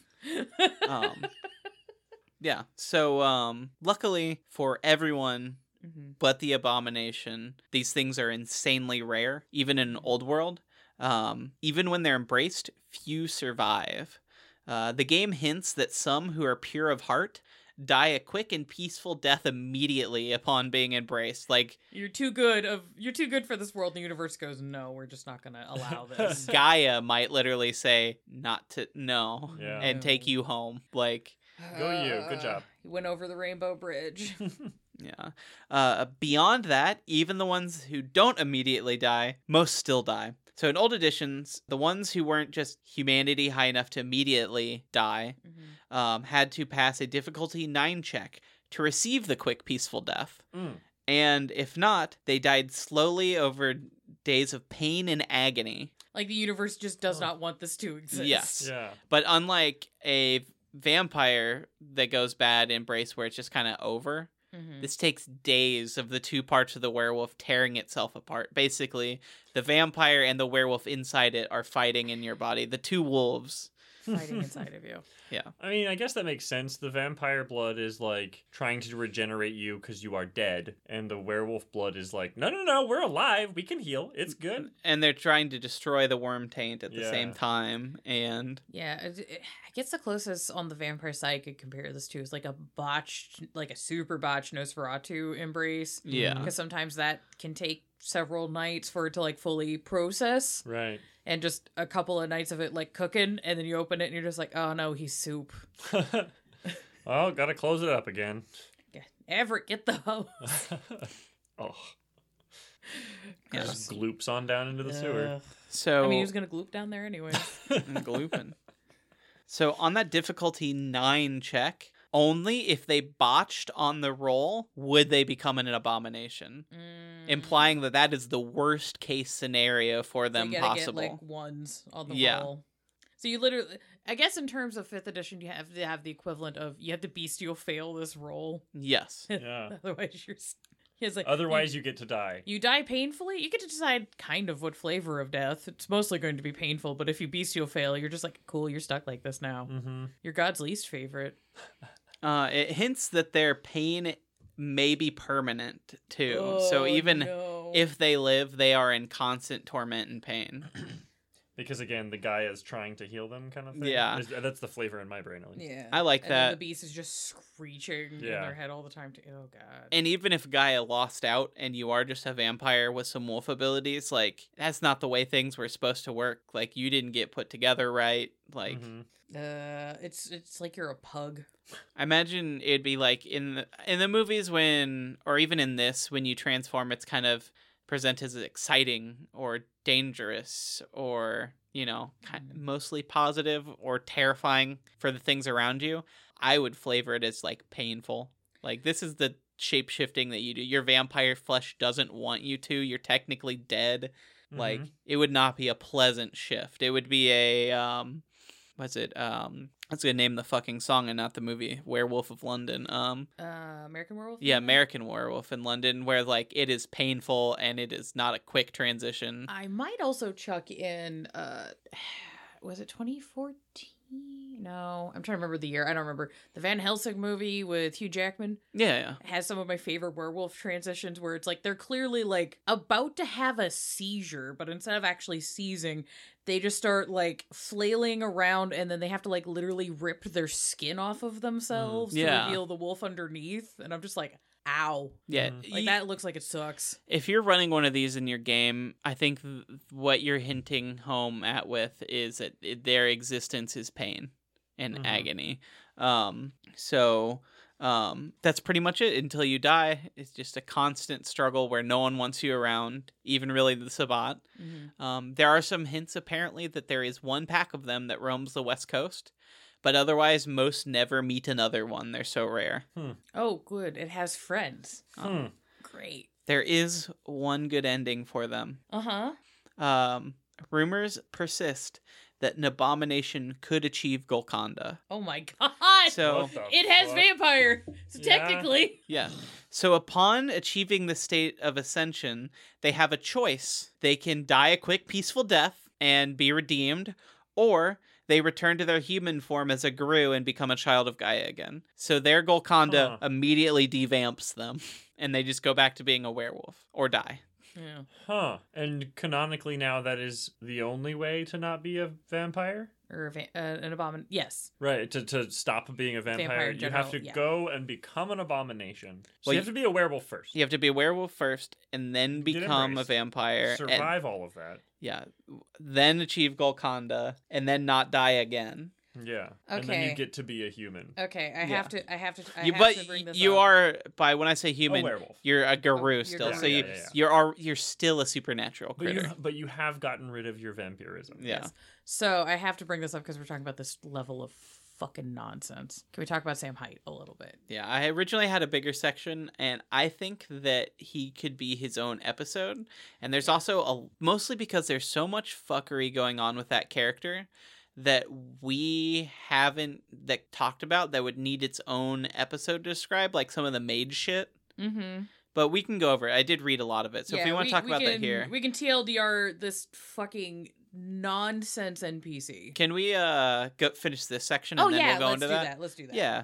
Yeah. So luckily for everyone but the abomination, these things are insanely rare, even in an old world. Even when they're embraced, few survive. The game hints that some who are pure of heart die a quick and peaceful death immediately upon being embraced. Like, You're too good for this world, and the universe goes, no, we're just not gonna allow this. Gaia might literally say no Yeah. and take you home. Like, Go you. Good job. You went over the rainbow bridge. yeah. Beyond that, even the ones who don't immediately die, most still die. So in old editions, the ones who weren't just humanity high enough to immediately die had to pass a difficulty 9 check to receive the quick, peaceful death. And if not, they died slowly over days of pain and agony. Like the universe just does not want this to exist. Yes. Yeah. But unlike a vampire that goes bad in Brace where it's just kind of over, this takes days of the two parts of the werewolf tearing itself apart. Basically, the vampire and the werewolf inside it are fighting in your body. The two wolves. Fighting inside of you. Yeah. I mean, I guess that makes sense. The vampire blood is like trying to regenerate you because you are dead. And the werewolf blood is like, no, we're alive. We can heal. It's good. And they're trying to destroy the worm taint at the Yeah. same time. And Yeah, I guess the closest on the vampire side I could compare this to is like a super botched Nosferatu embrace. yeah. Because sometimes that can take several nights for it to like fully process. Right. And just a couple of nights of it like cooking, and then you open it and you're just like, oh no, he's soup. Well, gotta close it up again. Everett, get the hose. Oh. Yeah. Just gloops on down into the sewer. So I mean, he was gonna gloop down there anyway. glooping. So on that difficulty 9 check, only if they botched on the roll would they become an abomination, implying that that is the worst case scenario for them you gotta possible. get like ones on the Yeah. roll. So you literally, I guess, in terms of 5th edition, you have to have the equivalent of you have to bestial fail this roll. Yes. Yeah. Otherwise, it's like Otherwise, you get to die. you die painfully. You get to decide kind of what flavor of death. It's mostly going to be painful, but if you bestial fail, you're just like, cool, you're stuck like this now. Mm-hmm. You're God's least favorite. It hints that their pain may be permanent too. So Oh, even no. if they live, they are in constant torment and pain. Because again, the guy is trying to heal them, kind of thing. Yeah. That's the flavor in my brain, at least. Yeah, I like and then that. the beast is just screeching in Yeah. their head all the time. Oh god. And even if Gaia lost out and you are just a vampire with some wolf abilities, like, that's not the way things were supposed to work. Like, you didn't get put together right. Like, Mhm. It's like you're a pug. I imagine it'd be like in the movies when, or even in this, when you transform, it's kind of presented as exciting or dangerous or, you know, mostly positive or terrifying for the things around you. I would flavor it as like painful. Like, this is the shape shifting that you do. Your vampire flesh doesn't want you to. You're technically dead. Like, it would not be a pleasant shift. It would be a what's it? That's gonna name the fucking song and not the movie. Werewolf of London. American Werewolf. Yeah, American Werewolf in London, where like it is painful and it is not a quick transition. I might also chuck in. Was it 2014? No, I'm trying to remember the year. I don't remember. The Van Helsing movie with Hugh Jackman Yeah. has some of my favorite werewolf transitions where it's like they're clearly like about to have a seizure, but instead of actually seizing, they just start like flailing around, and then they have to like literally rip their skin off of themselves to Yeah. reveal the wolf underneath. And I'm just like, ow. Yeah. Like that looks like it sucks. If you're running one of these in your game, I think what you're hinting home at with is that their existence is pain and agony. So that's pretty much it until you die. It's just a constant struggle where no one wants you around, even really the Sabbat. There are some hints apparently that there is one pack of them that roams the West Coast, but otherwise most never meet another one. They're so rare. Oh, good. It has friends. Hmm. Great. There is one good ending for them. Uh-huh. Rumors persist that an abomination could achieve Golconda. Oh my god. So What the It has fuck? vampire. So Yeah. technically. yeah. So upon achieving the state of ascension, they have a choice. They can die a quick, peaceful death and be redeemed, or they return to their human form as a Gru and become a child of Gaia again. So their Golconda Huh. immediately devamps them, and they just go back to being a werewolf or die. Yeah. Huh. And canonically now that is the only way to not be a vampire? Or an abomin. Yes. Right, to stop being a vampire, Vampire in you have general, to yeah. go and become an abomination. So Well, you have to be a werewolf first. You have to be a werewolf first, and then Get become a embraced. vampire. and- Survive all of that. yeah. Then achieve Golconda, and then not die again. Yeah. And then you Okay. get to be a human. Okay, I Yeah. have to You, have but to bring this you up. are, by when I say A human, werewolf. you're a Guru you're still. Guru. So Yeah. you're still a supernatural But critter. you have gotten rid of your vampirism. Yeah. Yes. So I have to bring this up because we're talking about this level of fucking nonsense. Can we talk about Sam Height a little bit? Yeah, I originally had a bigger section, and I think that he could be his own episode. And there's also mostly because there's so much fuckery going on with that character that we haven't talked about that would need its own episode to describe, like some of the mage shit. Mm-hmm. But we can go over it. I did read a lot of it, so if we want to talk about that here, We can TLDR this fucking nonsense NPC. can we go finish this section and Oh then yeah, we'll go let's into do that? that. Let's do that. Yeah.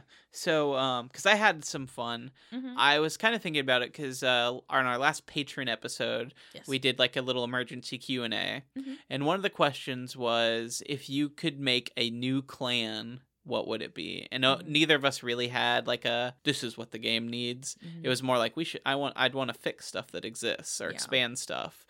So, because I had some fun, Mhm. I was kind of thinking about it because on our last patron episode, Yes. we did like a little emergency Q&A, Mhm. and one of the questions was if you could make a new clan, what would it be? And Mhm. neither of us really had like this is what the game needs. Mhm. It was more like I'd want to fix stuff that exists or Yeah. expand stuff.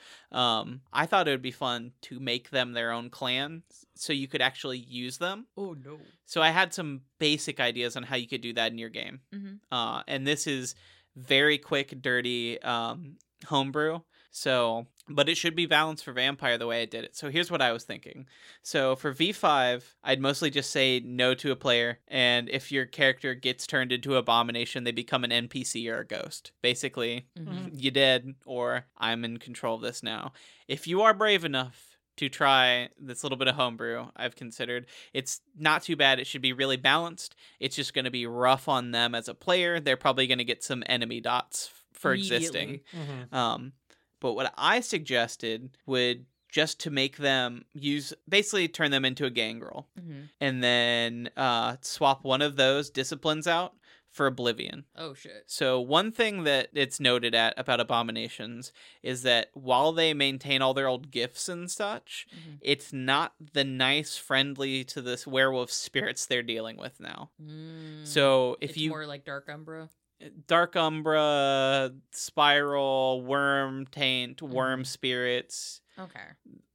I thought it would be fun to make them their own clan so you could actually use them. Oh no. So I had some basic ideas on how you could do that in your game. Mhm. And this is very quick, dirty homebrew. So, but it should be balanced for vampire the way I did it. So here's what I was thinking. So for V5, I'd mostly just say no to a player. And if your character gets turned into abomination, they become an NPC or a ghost. Basically, Mhm. you dead, or I'm in control of this now. If you are brave enough to try this little bit of homebrew, I've considered, it's not too bad. It should be really balanced. It's just going to be rough on them as a player. They're probably going to get some enemy dots for existing. Immediately. Mm-hmm. But what I suggested would just to make them basically turn them into a gangrel, Mhm. and then swap one of those disciplines out for Oblivion. Oh shit. So one thing that it's noted about abominations is that while they maintain all their old gifts and such, Mhm. it's not the nice, friendly to the werewolf spirits they're dealing with now. Mm. So if it's you more like Dark Umbra. Dark Umbra, Spiral, Worm Taint, Worm Mhm. Spirits, Okay.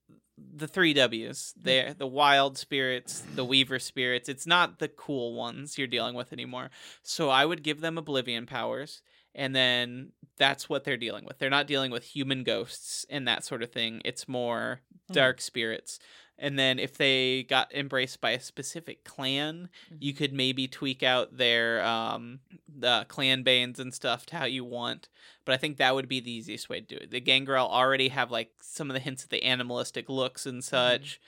the 3 W's. They're the Wild Spirits, the Weaver Spirits. It's not the cool ones you're dealing with anymore. So I would give them Oblivion powers, and then that's what they're dealing with. They're not dealing with human ghosts and that sort of thing. It's more dark spirits. And then if they got embraced by a specific clan, you could maybe tweak out their the clan banes and stuff to how you want. But I think that would be the easiest way to do it. The Gangrel already have like some of the hints of the animalistic looks and such.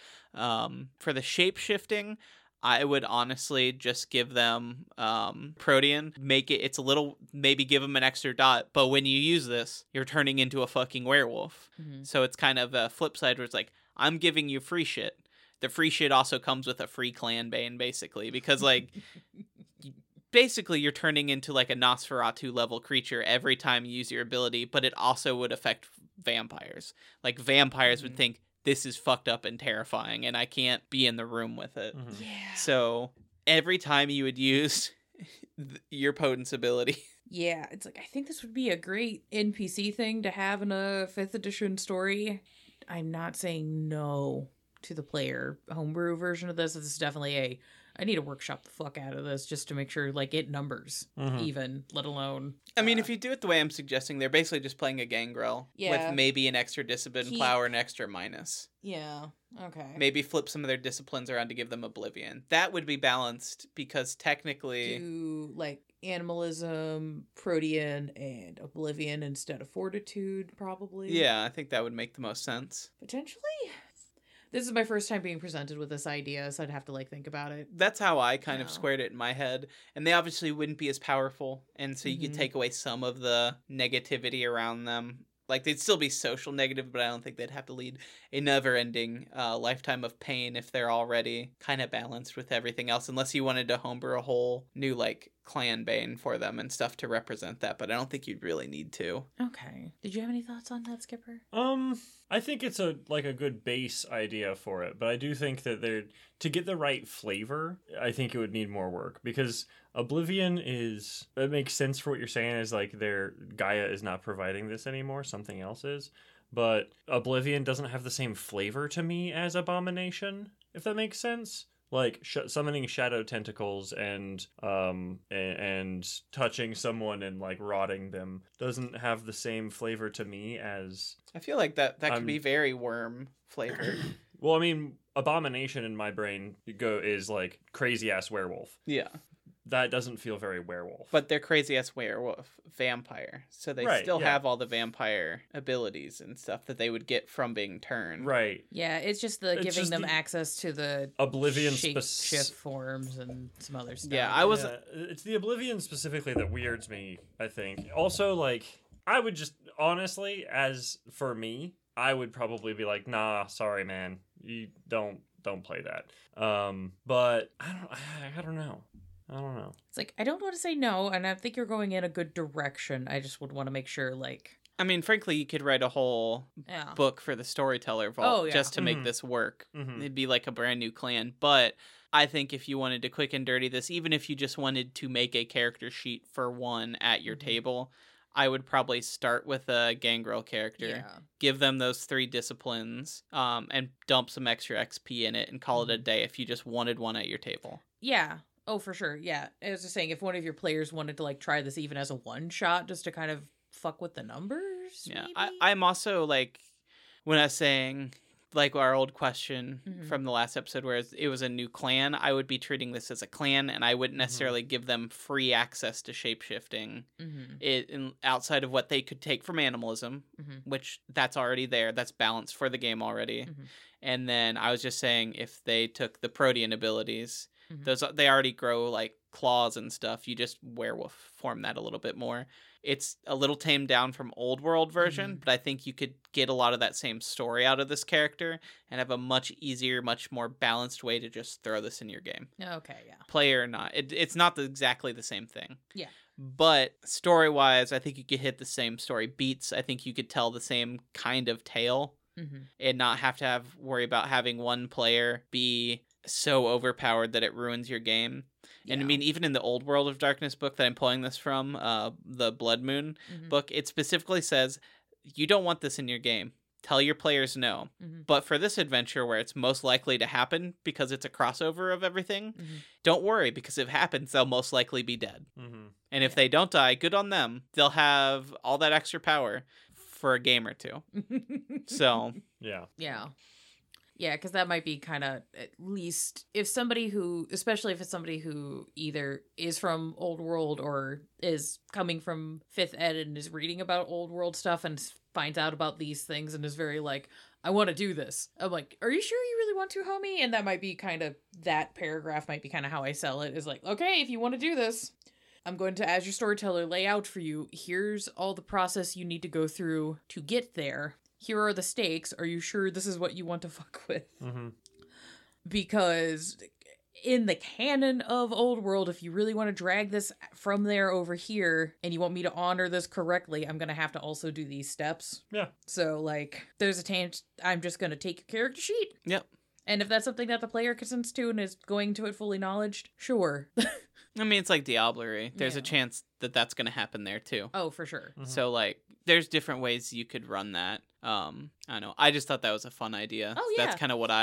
For the shape shifting, I would honestly just give them Protean. It's a little, maybe give them an extra dot. But when you use this, you're turning into a fucking werewolf. Mhm. So it's kind of a flip side where it's like, I'm giving you free shit. The free shit also comes with a free clan bane, basically, because like basically you're turning into like a Nosferatu level creature every time you use your ability, but it also would affect vampires. Like vampires would Mhm. think this is fucked up and terrifying and I can't be in the room with it. Mm-hmm. Yeah. So every time you would use your potence ability. Yeah, it's like I think this would be a great NPC thing to have in a 5th edition story. I'm not saying no to the player homebrew version of this. This is definitely I need to workshop the fuck out of this just to make sure, like, it numbers even, let alone. I mean, if you do it the way I'm suggesting, they're basically just playing a Gangrel with maybe an extra discipline plow or an extra minus. Yeah. Okay. Maybe flip some of their disciplines around to give them Oblivion. That would be balanced because technically, do like Animalism, Protean, and Oblivion instead of Fortitude, probably. Yeah, I think that would make the most sense. Potentially. This is my first time being presented with this idea, so I'd have to like think about it. That's how I kind of squared it in my head. And they obviously wouldn't be as powerful, and so you could take away some of the negativity around them. Like, they'd still be social negative, but I don't think they'd have to lead a never-ending lifetime of pain if they're already kind of balanced with everything else, unless you wanted to homebrew a whole new, like, clan bane for them and stuff to represent that, but I don't think you'd really need to. Okay. Did you have any thoughts on that, Skipper? I think it's a good base idea for it, but I do think that to get the right flavor, I think it would need more work, because Oblivion it makes sense for what you're saying, is like their Gaia is not providing this anymore, something else is, but Oblivion doesn't have the same flavor to me as Abomination, if that makes sense. Like summoning shadow tentacles and touching someone and like rotting them doesn't have the same flavor to me as. I feel like that could be very worm flavored. Well, I mean, Abomination in my brain is like crazy ass werewolf. Yeah. That doesn't feel very werewolf. But they're crazy ass werewolf vampire. So they still have all the vampire abilities and stuff that they would get from being turned. Right. Yeah, it's just giving them access to the Oblivion shift forms and some other stuff. Yeah, it's the Oblivion specifically that weirds me, I think. Also, like, I would just, honestly, as for me, I would probably be like, nah, sorry, man. You don't play that. But I don't know. It's like, I don't want to say no, and I think you're going in a good direction. I just would want to make sure, like... I mean, frankly, you could write a whole book for the Storyteller Vault just to make this work. It'd be like a brand new clan. But I think if you wanted to quick and dirty this, even if you just wanted to make a character sheet for one at your table, I would probably start with a Gangrel character, give them those 3 disciplines, and dump some extra XP in it and call it a day if you just wanted one at your table. Yeah. Oh, for sure. Yeah. I was just saying, if one of your players wanted to like try this even as a one shot, just to kind of fuck with the numbers. Yeah. Maybe? I'm also like, when I was saying like our old question from the last episode where it was a new clan, I would be treating this as a clan, and I wouldn't necessarily give them free access to shapeshifting outside of what they could take from Animalism, which that's already there. That's balanced for the game already. And then I was just saying, if they took the Protean abilities, they already grow like claws and stuff. You just werewolf form that a little bit more. It's a little tamed down from old world version, but I think you could get a lot of that same story out of this character and have a much easier, much more balanced way to just throw this in your game. Okay, yeah. Play or not. It's not exactly the same thing. Yeah. But story-wise, I think you could hit the same story beats. I think you could tell the same kind of tale and not have to worry about having one player be so overpowered that it ruins your game. And I mean, even in the Old World of Darkness book that I'm pulling this from, the Blood Moon book, it specifically says, you don't want this in your game. Tell your players no. But for this adventure where it's most likely to happen because it's a crossover of everything, don't worry, because if it happens, they'll most likely be dead. And if they don't die, good on them. They'll have all that extra power for a game or two. So. Yeah. Yeah. Yeah, because that might be kind of, at least, if somebody who, especially if it's somebody who either is from Old World or is coming from 5th Ed and is reading about Old World stuff and finds out about these things and is very like, I want to do this. I'm like, are you sure you really want to, homie? And that might be kind of, that paragraph might be kind of how I sell it, is like, okay, if you want to do this, I'm going to, as your storyteller, lay out for you, here's all the process you need to go through to get there. Here are the stakes. Are you sure this is what you want to fuck with? Because in the canon of Old World, if you really want to drag this from there over here and you want me to honor this correctly, I'm going to have to also do these steps. Yeah. So, like, there's a chance I'm just going to take your character sheet. Yep. And if that's something that the player consents to and is going to it fully knowledged, sure. I mean, it's like Diablerie. There's a chance that that's going to happen there, too. Oh, for sure. So, like, there's different ways you could run that. I don't know. I just thought that was a fun idea. Oh, yeah. That's kind of what I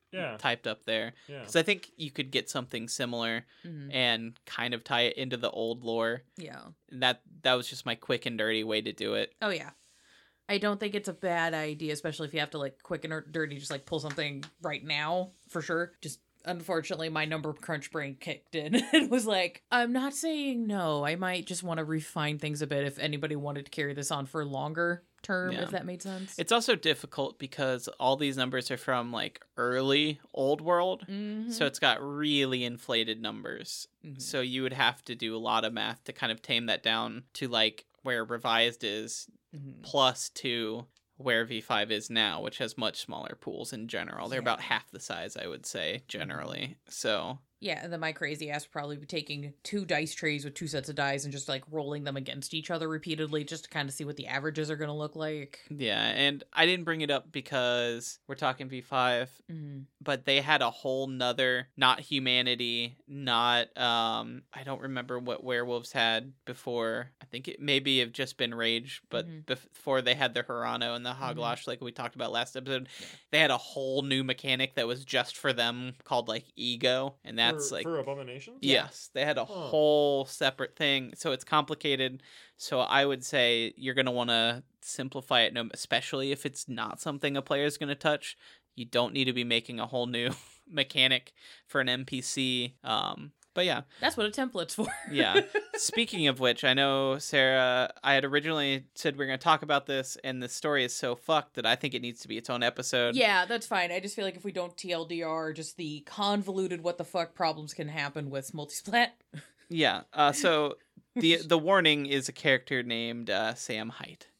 typed up there. Yeah. Because I think you could get something similar and kind of tie it into the old lore. Yeah. And that was just my quick and dirty way to do it. Oh, yeah. I don't think it's a bad idea, especially if you have to, like, quick and dirty, just, like, pull something right now, for sure. Just, unfortunately, my number crunch brain kicked in and was like, I'm not saying no. I might just want to refine things a bit if anybody wanted to carry this on for longer term, Yeah. if that made sense. It's also difficult because all these numbers are from like early old world. Mhm. So it's got really inflated numbers. Mhm. So you would have to do a lot of math to kind of tame that down to like where revised is Mhm. plus to where V5 is now, which has much smaller pools in general. They're Yeah. about half the size, I would say, generally. So Yeah, and then my crazy ass would probably be taking 2 dice trays with 2 sets of dice and just like rolling them against each other repeatedly just to kind of see what the averages are going to look like. yeah, and I didn't bring it up because we're talking V5, Mm. but they had a whole nother, not humanity, not I don't remember what werewolves had before. I think it maybe have just been rage, but before they had the Hirano and the Hoglash, like we talked about last episode, they had a whole new mechanic that was just for them called like ego, and that's like for abominations. yes, they had a whole separate thing, so it's complicated. So I would say you're gonna want to simplify it, especially if it's not something a player is gonna touch. You don't need to be making a whole new mechanic for an NPC. But yeah, That's what a template's for. yeah. Speaking of which, I know, Sarah, I had originally said we are going to talk about this, and the story is so fucked that I think it needs to be its own episode. Yeah, that's fine. I just feel like if we don't TLDR, just the convoluted what the fuck problems can happen with Multisplat. Yeah. So the warning is a character named Sam Height.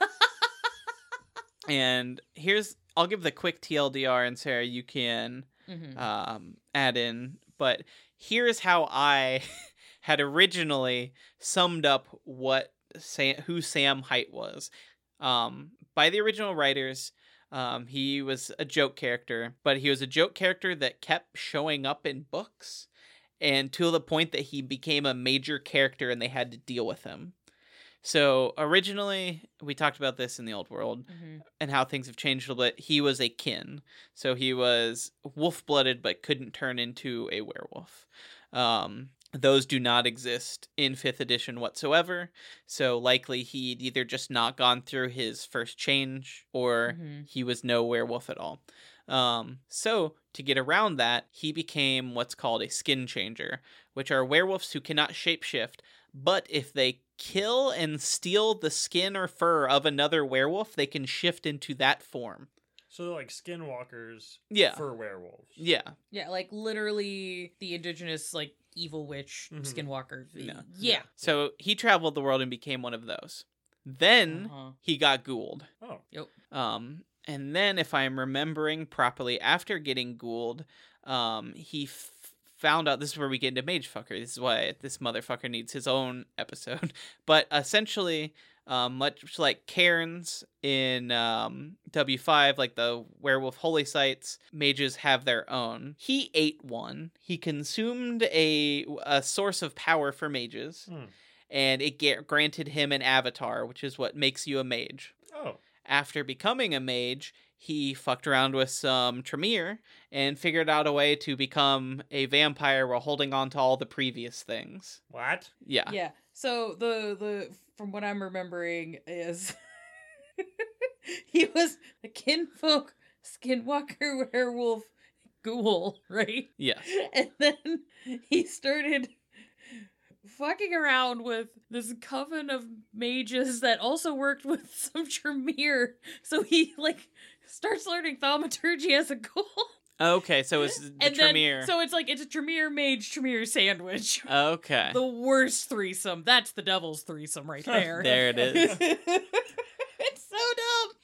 And I'll give the quick TLDR, and Sarah, you can add in. But here's how I had originally summed up who Sam Height was. By the original writers, he was a joke character, but he was a joke character that kept showing up in books, and to the point that he became a major character and they had to deal with him. So originally, we talked about this in the old world and how things have changed a little bit. He was a kin. So he was wolf-blooded but couldn't turn into a werewolf. Those do not exist in 5th edition whatsoever. So likely he'd either just not gone through his first change or he was no werewolf at all. So to get around that, he became what's called a skin changer, which are werewolves who cannot shapeshift, but if they kill and steal the skin or fur of another werewolf, they can shift into that form. So they're like skinwalkers for werewolves. Yeah. Yeah, like literally the indigenous, like, evil witch skinwalker. Yeah. So he traveled the world and became one of those. Then he got ghouled. Oh. Yep. And then, if I'm remembering properly, after getting ghouled, he found out, this is where we get into Magefucker. This is why this motherfucker needs his own episode. But essentially, much like Cairns in W5, like the werewolf holy sites, mages have their own. He ate one. He consumed a source of power for mages, and it granted him an avatar, which is what makes you a mage. Oh. After becoming a mage, he fucked around with some Tremere and figured out a way to become a vampire while holding on to all the previous things. What? Yeah. Yeah. So the from what I'm remembering is he was a kinfolk skinwalker werewolf ghoul, right? Yes. And then he started fucking around with this coven of mages that also worked with some Tremere. So he like starts learning thaumaturgy as a ghoul. Okay, so it's the Tremere. So it's like it's a Tremere mage Tremere sandwich. Okay. The worst threesome. That's the devil's threesome right there. There it is. It's so dumb.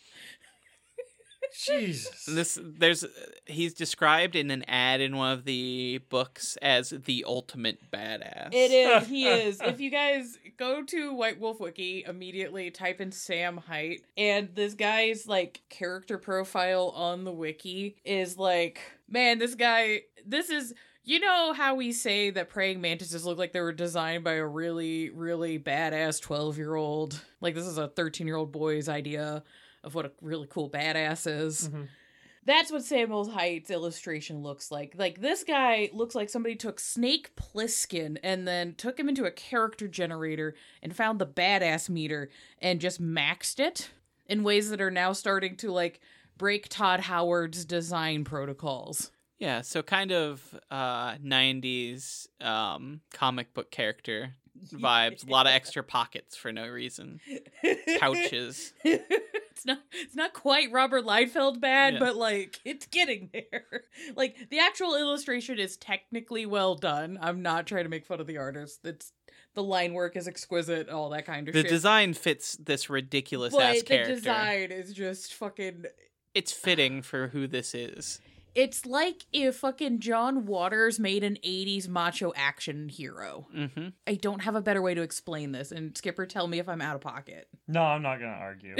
Jesus. He's described in an ad in one of the books as the ultimate badass. It is. He is. If you guys go to White Wolf Wiki, immediately type in Sam Height, and this guy's like character profile on the wiki is like, man, this is. You know how we say that praying mantises look like they were designed by a really, really badass 12-year-old? Like, this is a 13-year-old boy's idea of what a really cool badass is. That's what Samuel Hite's illustration looks like. Like, this guy looks like somebody took Snake Plissken and then took him into a character generator and found the badass meter and just maxed it in ways that are now starting to, like, break Todd Howard's design protocols. Yeah, so kind of 90s comic book character vibes. A lot of extra pockets for no reason. Pouches. It's not quite Robert Liefeld bad, Yeah. but like it's getting there. Like the actual illustration is technically well done. I'm not trying to make fun of the artist. The line work is exquisite, all that kind of The shit. design fits this ridiculous ass But the character. design is just fucking. It's fitting for who this is. It's like if fucking John Waters made an 80s macho action hero. Mm-hmm. I don't have a better way to explain this, and Skipper, tell me if I'm out of pocket. No, I'm not gonna argue.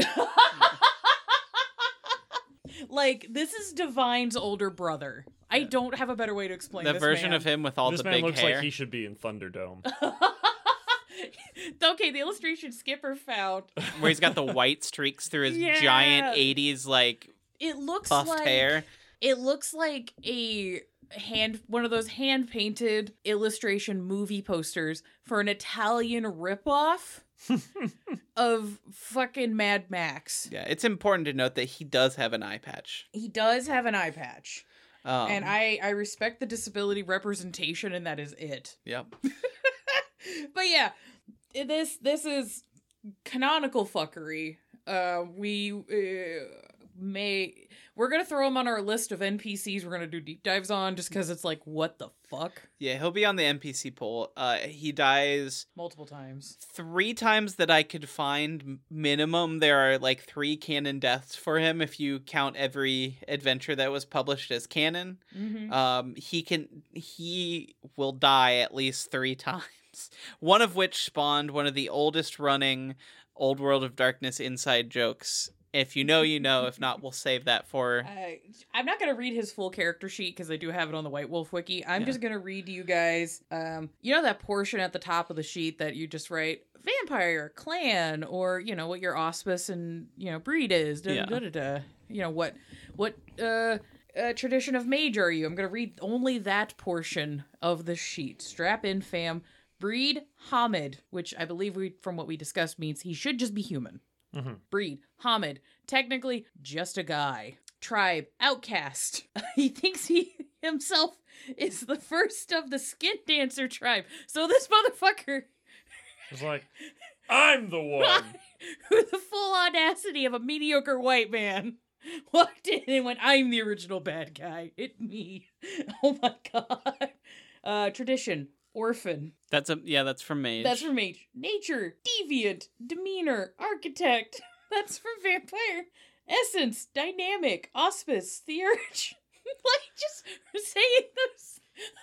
Like, this is Divine's older brother. I don't have a better way to explain The this version man. of him with all This the man big looks hair. like he should be in Thunderdome. Okay, the illustration Skipper found. Where he's got the white streaks through his Yeah. giant 80s, like, It looks puffed like hair. it looks like one of those hand painted illustration movie posters for an Italian ripoff of fucking Mad Max. Yeah, it's important to note that he does have an eye patch. He does have an eye patch, and Um, I respect the disability representation, and that is it. Yep. But yeah, this is canonical fuckery. We're gonna throw him on our list of NPCs we're gonna do deep dives on, just because it's like, what the fuck? Yeah, he'll be on the NPC poll. He dies Multiple times. 3 times that I could find minimum. There are like 3 canon deaths for him if you count every adventure that was published as canon. Mm-hmm. He will die at least 3 times. One of which spawned one of the oldest running Old World of Darkness inside jokes. If you know, you know. If not, we'll save that for... I'm not gonna read his full character sheet because I do have it on the White Wolf wiki. I'm just gonna read to you guys. You know that portion at the top of the sheet that you just write vampire, clan, or you know what your auspice and breed is. Da, Yeah. da, da, da. You know what tradition of mage are you? I'm gonna read only that portion of the sheet. Strap in, fam. Breed Hamid, which I believe from what we discussed means he should just be human. Mm-hmm. Breed Hamid, technically just a guy. Tribe outcast. He thinks he himself is the first of the skin dancer tribe. So this motherfucker, It's like, I'm the one. with the full audacity of a mediocre white man, walked in and went, "I'm the original bad guy. It's me." Oh my god. Tradition. Orphan. That's from Mage. That's from Mage. Nature. Deviant. Demeanor. Architect. That's from Vampire. Essence. Dynamic. Auspice. Theurge. Like, just saying those.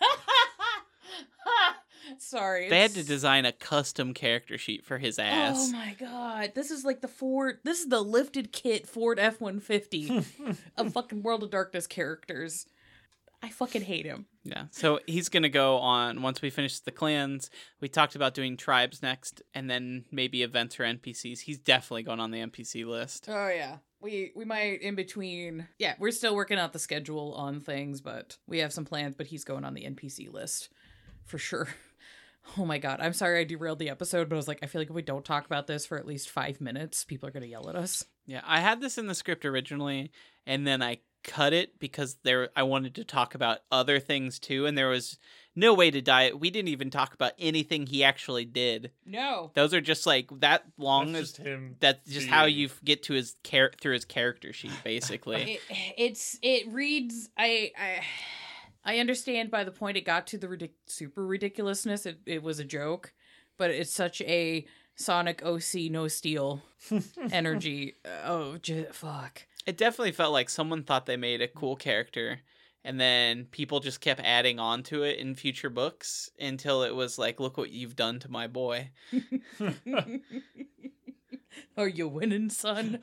Sorry. They had to design a custom character sheet for his ass. Oh my god. This is like this is the lifted kit Ford F-150 of fucking World of Darkness characters. I fucking hate him. Yeah, so he's going to go on, once we finish the clans, we talked about doing tribes next, and then maybe events or NPCs. He's definitely going on the NPC list. Oh yeah. We might in between. Yeah, we're still working out the schedule on things, but we have some plans, but he's going on the NPC list for sure. Oh my god. I'm sorry I derailed the episode, but I was like, I feel like if we don't talk about this for at least 5 minutes, people are going to yell at us. Yeah, I had this in the script originally, and then I cut it because I wanted to talk about other things too, and there was no way to diet. We didn't even talk about anything he actually did. No. Those are just like that long. That's just him. That's just how you get to his through his character sheet, basically. It reads. I understand by the point it got to the super ridiculousness. It was a joke, but it's such a Sonic OC no steel energy. Fuck. It definitely felt like someone thought they made a cool character, and then people just kept adding on to it in future books until it was like, look what you've done to my boy. Are you winning, son?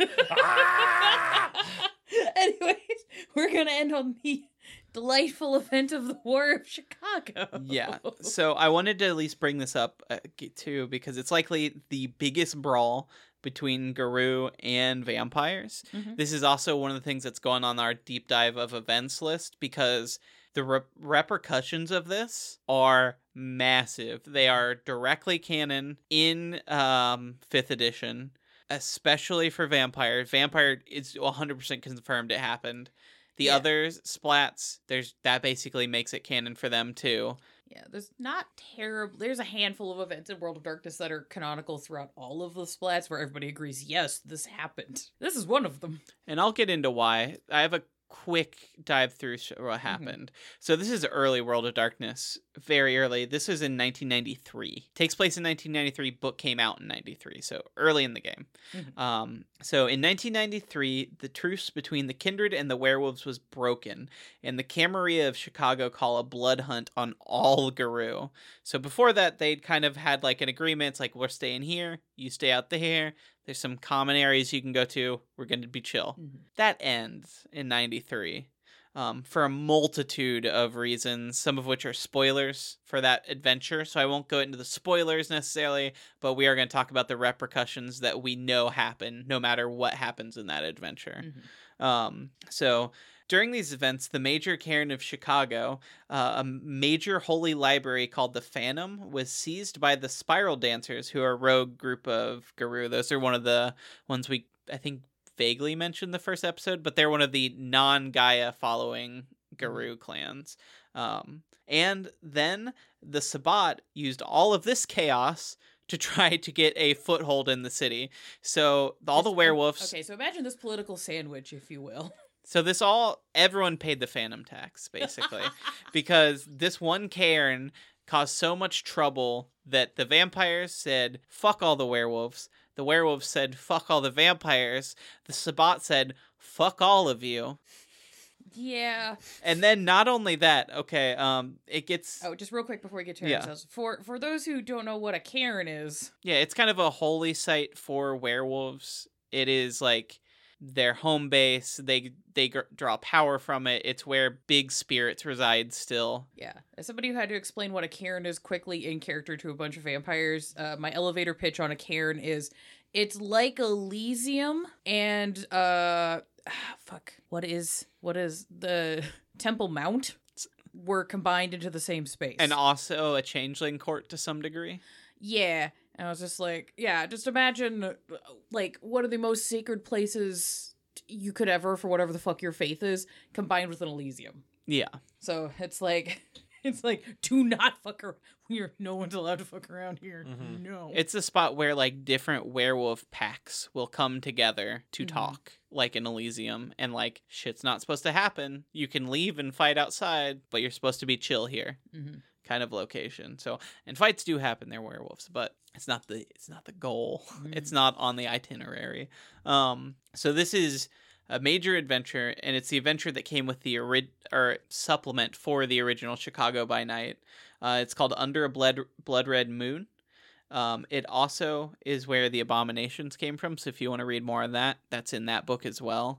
Ah! Anyways, we're gonna end on the delightful event of the War of Chicago. Yeah, so I wanted to at least bring this up too, because it's likely the biggest brawl between Garou and vampires. Mhm. This is also one of the things that's going on our deep dive of events list, because the repercussions of this are massive. They are directly canon in 5th edition, especially for Vampire. Vampire is 100% confirmed it happened. The Yeah. others, Splats, that basically makes it canon for them too. Yeah, there's not terrible. There's a handful of events in World of Darkness that are canonical throughout all of the splats where everybody agrees, yes, this happened. This is one of them. And I'll get into why. I have a quick dive through what happened. So this is early World of Darkness, very early. This is in 1993. Takes place in 1993. Book came out in 93, so early in the game. So in 1993, the truce between the Kindred and the werewolves was broken, and the Camarilla of Chicago call a blood hunt on all Garou. So before that, they'd kind of had like an agreement. It's like, we're staying here, you stay out there. There's some common areas you can go to. We're going to be chill. That ends in 93 for a multitude of reasons, some of which are spoilers for that adventure. So I won't go into the spoilers necessarily, but we are going to talk about the repercussions that we know happen no matter what happens in that adventure. So during these events, the major cairn of Chicago, a major holy library called the Phantom, was seized by the Spiral Dancers, who are a rogue group of Garou. Those are one of the ones we, I think, vaguely mentioned the first episode, but they're one of the non-Gaia following Garou clans. And then the Sabbat used all of this chaos to try to get a foothold in the city. So all the werewolves... Okay, so imagine this political sandwich, if you will. So everyone paid the phantom tax, basically, because this one cairn caused so much trouble that the vampires said, fuck all the werewolves. The werewolves said, fuck all the vampires. The Sabbat said, fuck all of you. Yeah. And then not only that, okay, it gets... Oh, just real quick before we get to ourselves. For those who don't know what a cairn is... Yeah, it's kind of a holy site for werewolves. It is like their home base. They draw power from it. It's where big spirits reside still. Yeah. As somebody who had to explain what a cairn is quickly in character to a bunch of vampires, my elevator pitch on a cairn is it's like Elysium and what is the Temple Mount were combined into the same space. And also a changeling court to some degree. Yeah. And I was just like, yeah, just imagine, like, one of the most sacred places you could ever, for whatever the fuck your faith is, combined with an Elysium. Yeah. So it's like, do not fuck around. No one's allowed to fuck around here. No. It's a spot where, like, different werewolf packs will come together to talk, like in Elysium. And, like, shit's not supposed to happen. You can leave and fight outside, but you're supposed to be chill here. Kind of location. So, and fights do happen. They're werewolves, but it's not the goal. It's not on the itinerary. So this is a major adventure, and it's the adventure that came with the supplement for the original Chicago by Night. It's called Under a Blood Red Moon. It also is where the Abominations came from. So if you want to read more on that, that's in that book as well.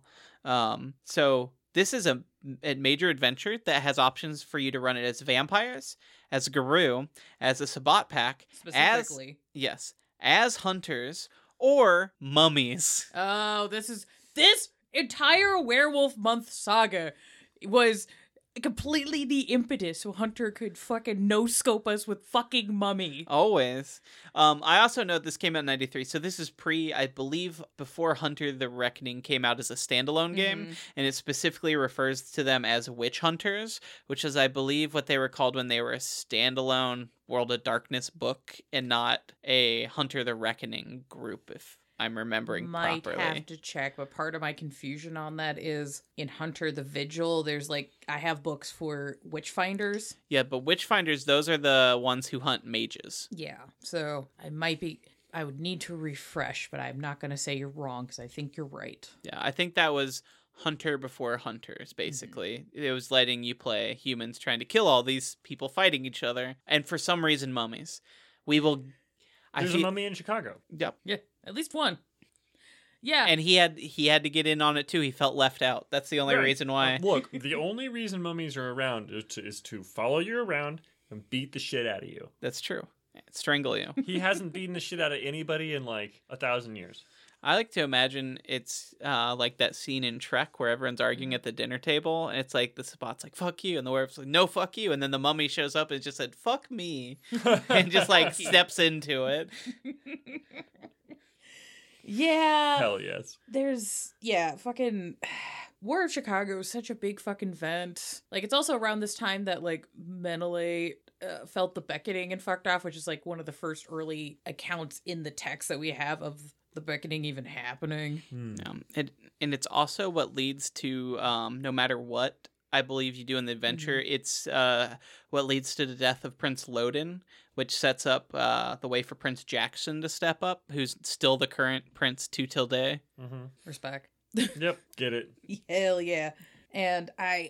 So this is a major adventure that has options for you to run it as vampires, as Garou, as a Sabbat pack, Specifically. as hunters, or mummies. Oh, this entire Werewolf Month saga was completely the impetus so Hunter could fucking no-scope us with fucking Mummy. Always. I also know this came out in 93, so this is I believe, before Hunter the Reckoning came out as a standalone game, and it specifically refers to them as witch hunters, which is, I believe, what they were called when they were a standalone World of Darkness book and not a Hunter the Reckoning group, if I'm remembering properly. Might have to check, but part of my confusion on that is in Hunter the Vigil, there's I have books for Witchfinders. Yeah, but Witchfinders, those are the ones who hunt mages. Yeah, so I would need to refresh, but I'm not going to say you're wrong because I think you're right. Yeah, I think that was Hunter before Hunters, basically. It was letting you play humans trying to kill all these people fighting each other, and for some reason, mummies. There's a mummy in Chicago. Yep. Yeah, at least one. Yeah. And he had to get in on it too. He felt left out. That's the only reason why. Look, the only reason mummies are around is to follow you around and beat the shit out of you. That's true. strangle you. He hasn't beaten the shit out of anybody in like 1,000 years. I like to imagine it's like that scene in Trek where everyone's arguing at the dinner table, and it's like the Sabbat's like, fuck you, and the werewolf's like, no, fuck you, and then the mummy shows up and just said, fuck me, and just like steps into it. Yeah. Hell yes. Fucking War of Chicago is such a big fucking event. Like, it's also around this time that, like, Menelaus felt the beckoning and fucked off, which is, like, one of the first early accounts in the text that we have of the beckoning even happening. And it's also what leads to, no matter what I believe you do in the adventure, it's what leads to the death of Prince Lodin, which sets up the way for Prince Jackson to step up, who's still the current prince to till day. Respect. Yep, get it. Hell yeah. And I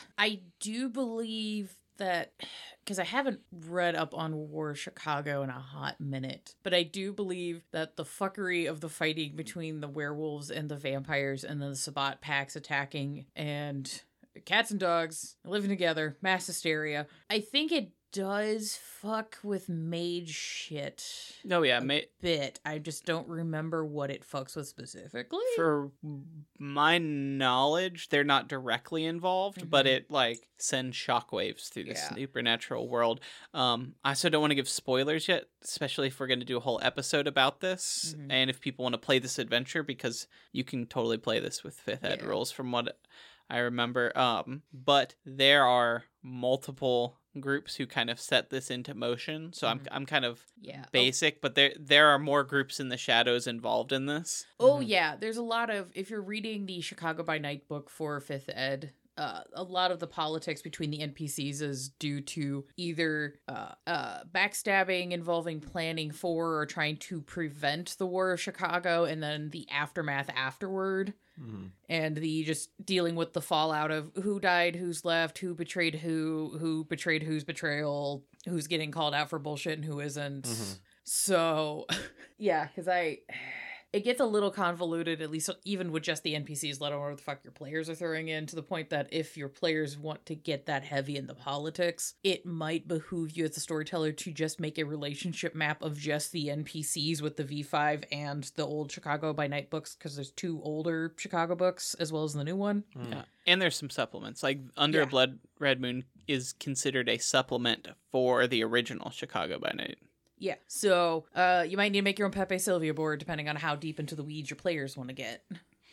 do believe that, because I haven't read up on War of Chicago in a hot minute, but I do believe that the fuckery of the fighting between the werewolves and the vampires and then the Sabbat packs attacking and cats and dogs living together, mass hysteria, I think it does fuck with mage shit. Oh yeah, bit. I just don't remember what it fucks with specifically. For my knowledge, they're not directly involved, but it like sends shockwaves through the supernatural world. I also don't want to give spoilers yet, especially if we're going to do a whole episode about this, and if people want to play this adventure, because you can totally play this with 5th ed rules from what I remember. But there are multiple groups who kind of set this into motion. So I'm kind of basic, but there are more groups in the shadows involved in this. Oh yeah, there's a lot of, if you're reading the Chicago by Night book for 5th ed, a lot of the politics between the NPCs is due to either backstabbing involving planning for or trying to prevent the War of Chicago, and then the aftermath afterward. And the just dealing with the fallout of who died, who's left, who betrayed who betrayed whose betrayal, who's getting called out for bullshit and who isn't. So, yeah, because it gets a little convoluted, at least even with just the NPCs, let alone what the fuck your players are throwing in, to the point that if your players want to get that heavy in the politics, it might behoove you as a storyteller to just make a relationship map of just the NPCs with the V5 and the old Chicago by Night books, because there's 2 older Chicago books as well as the new one. Yeah. And there's some supplements. Like Under a Blood Red Moon is considered a supplement for the original Chicago by Night. Yeah, so you might need to make your own Pepe Sylvia board depending on how deep into the weeds your players want to get.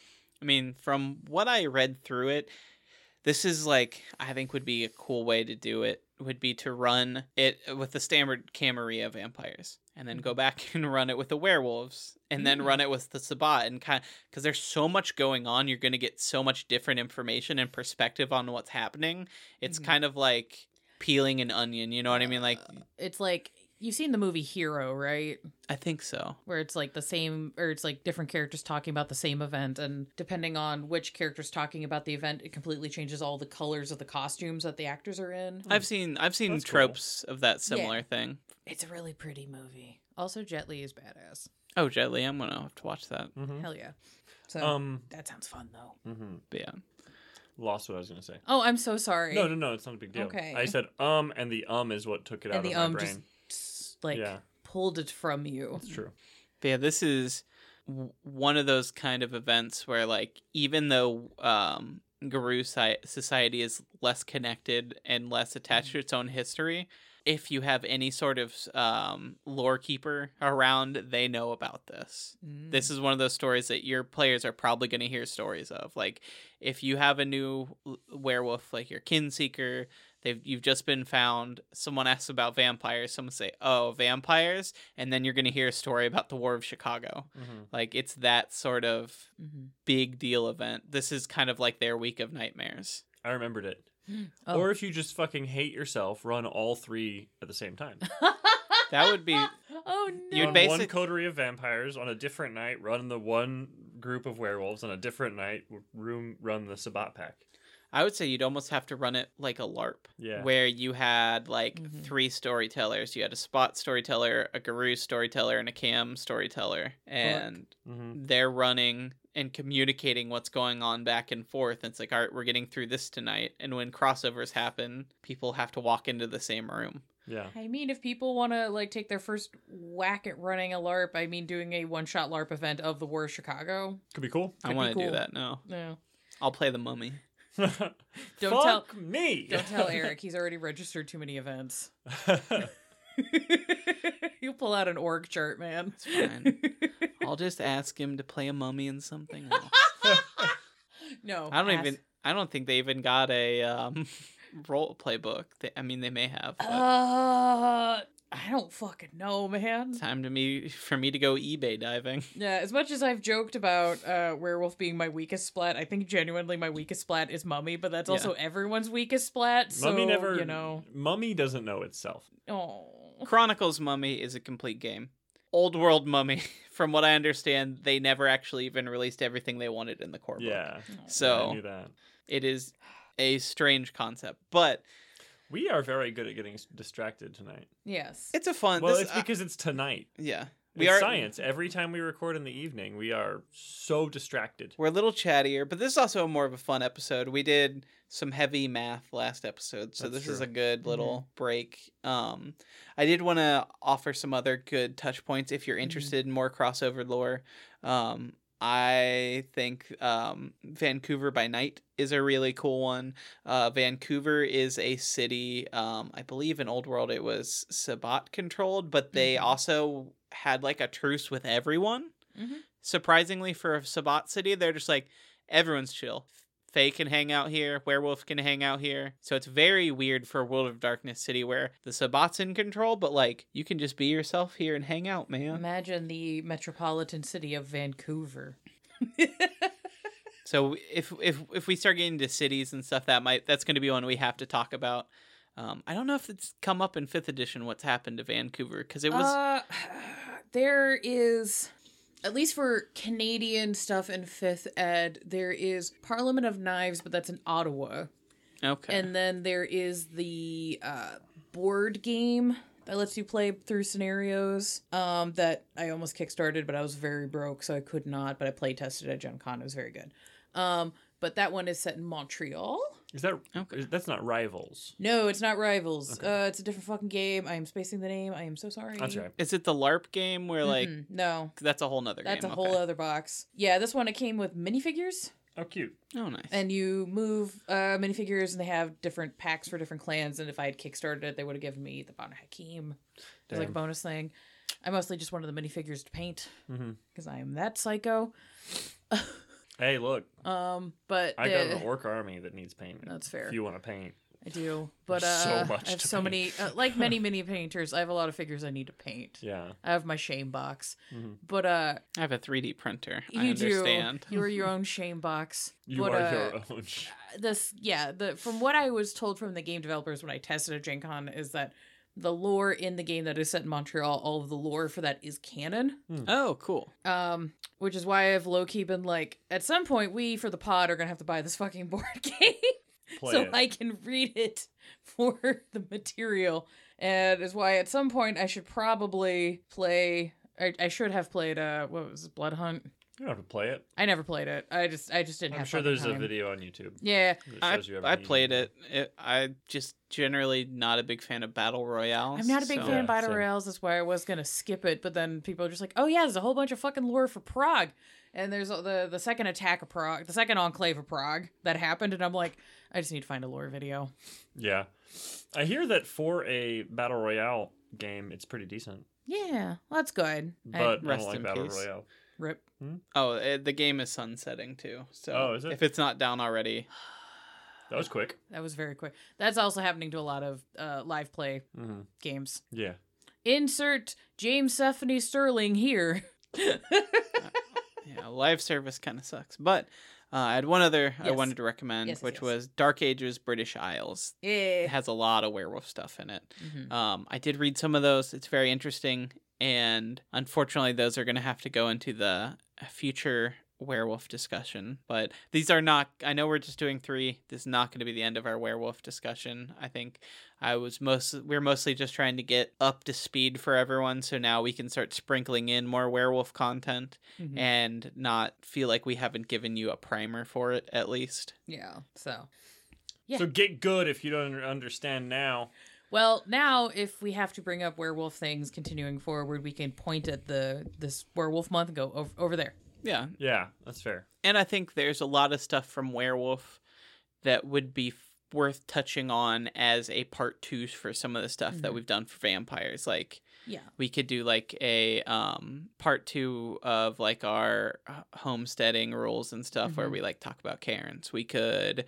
I mean, from what I read through it, this is like, I think would be a cool way to do it, would be to run it with the standard Camarilla vampires, and then go back and run it with the werewolves, and then run it with the Sabbat, and kind of, because there's so much going on, you're going to get so much different information and perspective on what's happening. It's kind of like peeling an onion, you know what I mean? Like, it's like, you've seen the movie Hero, right? I think so. Where it's like the same, or it's like different characters talking about the same event, and depending on which character's talking about the event, it completely changes all the colors of the costumes that the actors are in. I've seen That's tropes of that similar thing. It's a really pretty movie. Also, Jet Li is badass. Oh, Jet Li, I'm gonna have to watch that. Hell yeah. So that sounds fun though. But yeah. Lost what I was going to say. Oh, I'm so sorry. No, it's not a big deal. Okay. I said and the is what took it out And of the my brain. just pulled it from you. It's true. But yeah, this is one of those kind of events where, like, even though Garou society is less connected and less attached to its own history, if you have any sort of lore keeper around, they know about this. This is one of those stories that your players are probably going to hear stories of. Like, if you have a new werewolf, like your Kinseeker, you've just been found, someone asks about vampires, someone say, oh, vampires, and then you're going to hear a story about the War of Chicago. Like, it's that sort of big deal event. This is kind of like their Week of Nightmares. I remembered it. Oh. Or if you just fucking hate yourself, run all 3 at the same time. That would be... Oh, no. You'd Run one coterie of vampires on a different night, run the one group of werewolves on a different night, run the Sabbat pack. I would say you'd almost have to run it like a LARP. Yeah. Where you had, like, 3 storytellers. You had a Spot storyteller, a Garou storyteller, and a Cam storyteller. And they're running and communicating what's going on back and forth. And it's like, all right, we're getting through this tonight. And when crossovers happen, people have to walk into the same room. Yeah. I mean, if people want to like take their first whack at running a LARP, I mean, doing a one-shot LARP event of the War of Chicago. Could be cool. I Could be want to do cool. that now. Yeah. I'll play the mummy. Fuck me. Don't tell Eric. He's already registered too many events. You'll pull out an org chart, man. It's fine. I'll just ask him to play a mummy in something else. No. I don't think they even got a role play book. I mean, they may have. But I don't fucking know, man. time for me to go eBay diving. Yeah, as much as I've joked about werewolf being my weakest splat, I think genuinely my weakest splat is mummy, but that's also everyone's weakest splat. So Mummy doesn't know itself. Oh. Chronicles Mummy is a complete game. Old World Mummy, from what I understand, they never actually even released everything they wanted in the core book. Yeah. So I knew that. it is a strange concept, but We are very good at getting distracted tonight. Yes. it's a fun. Well, it's because it's tonight. yeah. It's science. Every time we record in the evening, we are so distracted. We're a little chattier, but this is also more of a fun episode. We did some heavy math last episode, so That's this is true. a good little break. I did want to offer some other good touch points if you're interested in more crossover lore. I think Vancouver by Night is a really cool one. Vancouver is a city, I believe in Old World it was Sabbat controlled, but they also had like a truce with everyone. Mhm. Surprisingly for a Sabbat city, they're just like, everyone's chill. Fae can hang out here, werewolf can hang out here. So it's very weird for a World of Darkness city where the Sabbat's in control, but like you can just be yourself here and hang out, man. Imagine the metropolitan city of Vancouver. So if we start getting into cities and stuff, that's going to be one we have to talk about. I don't know if it's come up in 5th edition what's happened to Vancouver because it was There is, at least for Canadian stuff in 5th ed, there is Parliament of Knives, but that's in Ottawa. okay. And then there is the board game that lets you play through scenarios that I almost kickstarted, but I was very broke, so I could not, but I play tested at Gen Con. It was very good. But that one is set in Montreal. Is that Okay. That's not Rivals? No, it's not Rivals. Okay. It's a different fucking game. I am spacing the name. I am so sorry. That's right. Is it the LARP game where like No, that's a whole nother that's game? a whole other box. Yeah, this one, it came with minifigures. Oh, cute. Oh, nice. And you move minifigures, and they have different packs for different clans. And if I had kickstarted it, they would have given me the Banu Hakim as like a Damn. bonus thing. I mostly just wanted the minifigures to paint Mhm. because I am that psycho. Hey, look. But I got an orc army that needs paint. That's fair. If you want to paint. I do, but There's so much I have to so paint. many, like many mini painters. I have a lot of figures I need to paint. Yeah. I have my shame box, Mhm. but I have a 3D printer. I you understand. do. You are your own shame box. You but, are your own. From what I was told from the game developers when I tested at Gen Con is that the lore in the game that is set in Montreal, all of the lore for that is canon. Oh, cool. Which is why I've low-key been like, at some point we for the pod are gonna have to buy this fucking board game Play so it. I can read it for the material. And is why at some point I should probably play. I should have played what was it, Blood Hunt. You don't have to play it. I never played it. I just didn't I'm have. sure fucking there's time. a video on YouTube. Yeah. That shows you I everything you played need. it. I just generally not a big fan of battle royales. I'm not a big so- fan of Yeah, Battle same. Royales. That's why I was gonna skip it, but then people are just like, "Oh yeah, there's a whole bunch of fucking lore for Prague," and there's the second attack of Prague, the second enclave of Prague that happened, and I'm like, I just need to find a lore video. Yeah. I hear that for a battle royale game, it's pretty decent. Yeah, well, that's good. But I Rest don't like in battle peace. royale. Rip. Oh, the game is sunsetting too. So Oh, is it? if it's not down already, That was quick. That was very quick. That's also happening to a lot of live play Mm-hmm. games. Yeah. Insert James Stephanie Sterling here. yeah, live service kind of sucks. But I had one other I Yes. wanted to recommend, Yes, which yes. was Dark Ages British Isles. It Yeah. has a lot of werewolf stuff in it. Mhm. I did read some of those. It's very interesting. And unfortunately, those are going to have to go into the future werewolf discussion. But these are not, I know we're just doing 3. This is not going to be the end of our werewolf discussion. I think we're mostly just trying to get up to speed for everyone. So now we can start sprinkling in more werewolf content Mhm. and not feel like we haven't given you a primer for it, at least. Yeah. So. Yeah. So get good if you don't understand now. Well, now if we have to bring up werewolf things continuing forward, we can point at this werewolf month and go over there. Yeah. Yeah, that's fair. And I think there's a lot of stuff from Werewolf that would be worth touching on as a part 2 for some of the stuff that we've done for vampires. Like, Yeah. we could do like a part 2 of like our homesteading rules and stuff where we like talk about cairns. We could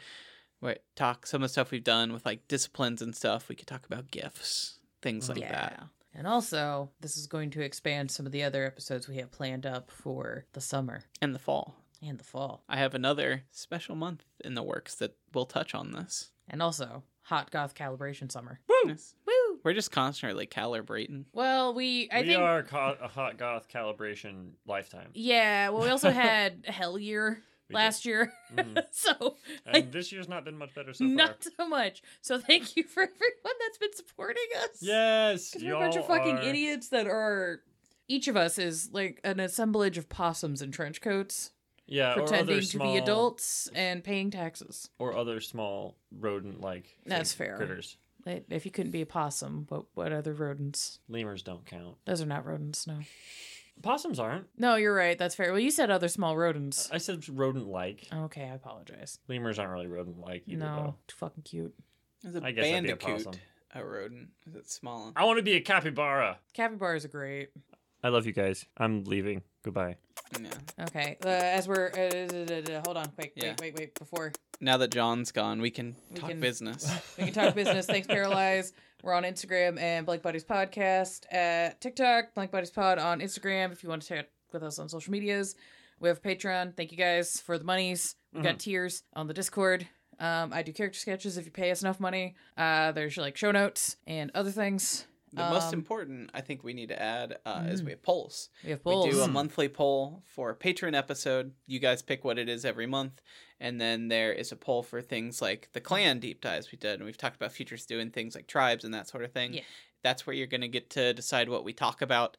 talk some of the stuff we've done with like disciplines and stuff. We could talk about gifts, things like that. And also, this is going to expand some of the other episodes we have planned up for the summer And the fall. and the fall. I have another special month in the works that will touch on this. And also, hot goth calibration summer. Yes. Woo! We're just constantly calibrating. Well, I We think are a hot goth calibration lifetime. yeah, well, we also had Hell Year last year. Mhm. So, And this year's not been much better so far. not so much. So, thank you for everyone that's been supporting us. Yes, Because we're a bunch of fucking idiots that are. Each of us is like an assemblage of possums in trench coats, Yeah, or pretending other to small, be adults and paying taxes. or other small rodent-like That's fair. critters. If you couldn't be a possum, what other rodents? Lemurs don't count. Those are not rodents, no. Possums aren't. No, you're right. That's fair. Well, you said other small rodents. I said rodent-like. Okay, I apologize. Lemurs aren't really rodent-like either, No, though. too fucking cute. Is a I guess that'd be a bandicoot possum. a rodent? Is it small? I want to be a capybara. Capybaras are great. I love you guys. I'm leaving. Goodbye. Yeah. Okay, as we're hold on, Yeah. wait. Before Now that John's gone, we can We talk can- business. we can talk business, thanks Paralyze. We're on Instagram and Blank Buddies Podcast at TikTok, Blank Buddies Pod on Instagram. If you want to chat with us on social medias, we have Patreon. Thank you guys for the monies. We got tiers on the Discord. I do character sketches if you pay us enough money. There's like show notes and other things. The most important, I think we need to add, is we have polls. We have polls. We do a monthly poll for a Patreon episode. You guys pick what it is every month. And then there is a poll for things like the clan deep dives we did. And we've talked about futures doing things like tribes and that sort of thing. Yeah. That's where you're going to get to decide what we talk about.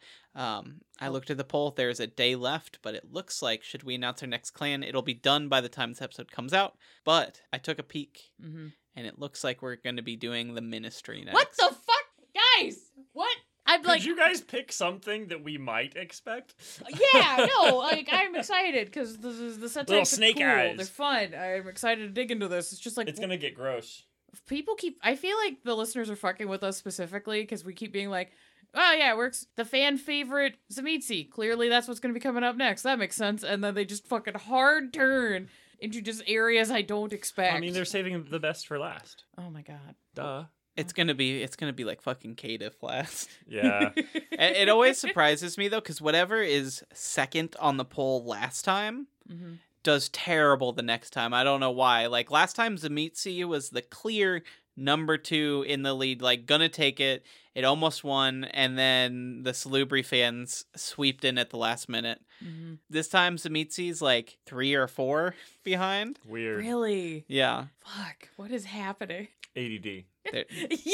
I looked at the poll. There's a day left, but it looks like, should we announce our next clan, it'll be done by the time this episode comes out. But I took a peek, and it looks like we're going to be doing the ministry next. What the fuck? Guys, what? I'm Could like, you guys pick something that we might expect? yeah, no, like I'm excited because the set Little types are snake cool. eyes. They're fun. I'm excited to dig into this. It's just like It's gonna get gross. people keep. I feel like the listeners are fucking with us specifically because we keep being like, oh yeah, works the fan favorite Zamitsi. Clearly, that's what's gonna be coming up next. That makes sense. And then they just fucking hard turn into just areas I don't expect. I mean, they're saving the best for last. oh my god. Duh. It's gonna be like fucking Caitiff last. Yeah. It always surprises me though, because whatever is second on the poll last time does terrible the next time. I don't know why. Like last time, Zamitsi was the clear number 2 in the lead, like gonna take it. It almost won, and then the Salubri fans sweeped in at the last minute. This time, Zamitsi's like 3 or 4 behind. Weird. Really? Yeah. Fuck. What is happening? ADD. There- yeah.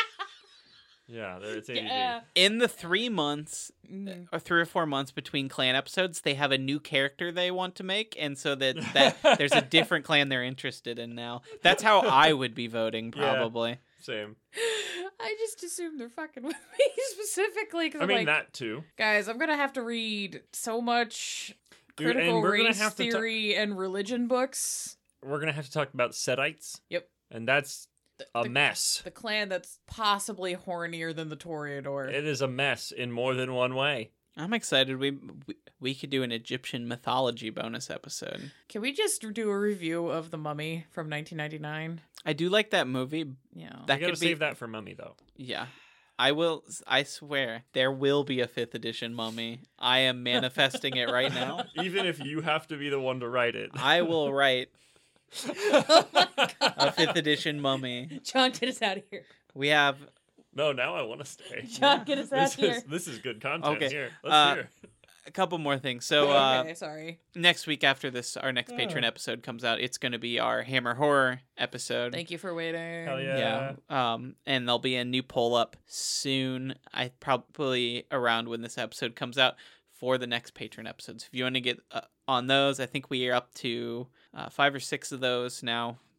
Yeah, it's ADD. Yeah. In the 3 months Mhm. or 3 or 4 months between clan episodes, they have a new character they want to make, and so that there's a different clan they're interested in now. That's how I would be voting, Yeah. probably. Same. I just assume they're fucking with me specifically because I mean, like, that too. guys, I'm gonna have to read so much Dude, critical and we're gonna race have to theory and religion books. We're going to have to talk about Setites. Yep. And that's a mess. The clan that's possibly hornier than the Toreador. It is a mess in more than one way. I'm excited. We could do an Egyptian mythology bonus episode. Can we just do a review of The Mummy from 1999? I do like that movie. Yeah. That You gotta could be save that for Mummy, though. Yeah. I swear, there will be a 5th edition Mummy. I am manifesting it right now. Even if you have to be the one to write it. I will write a 5th edition Mummy. John, get us out of here. We have No, now I want to stay. John, get us out of here. This is good content Okay. here. Let's hear. a couple more things. So Okay, sorry. next week after this, our next Patreon episode comes out, it's going to be our Hammer Horror episode. Thank you for waiting. Hell yeah. And there'll be a new poll up soon. I probably around when this episode comes out for the next Patreon episodes. If you want to get on those, I think we are up to 5 or 6 of those now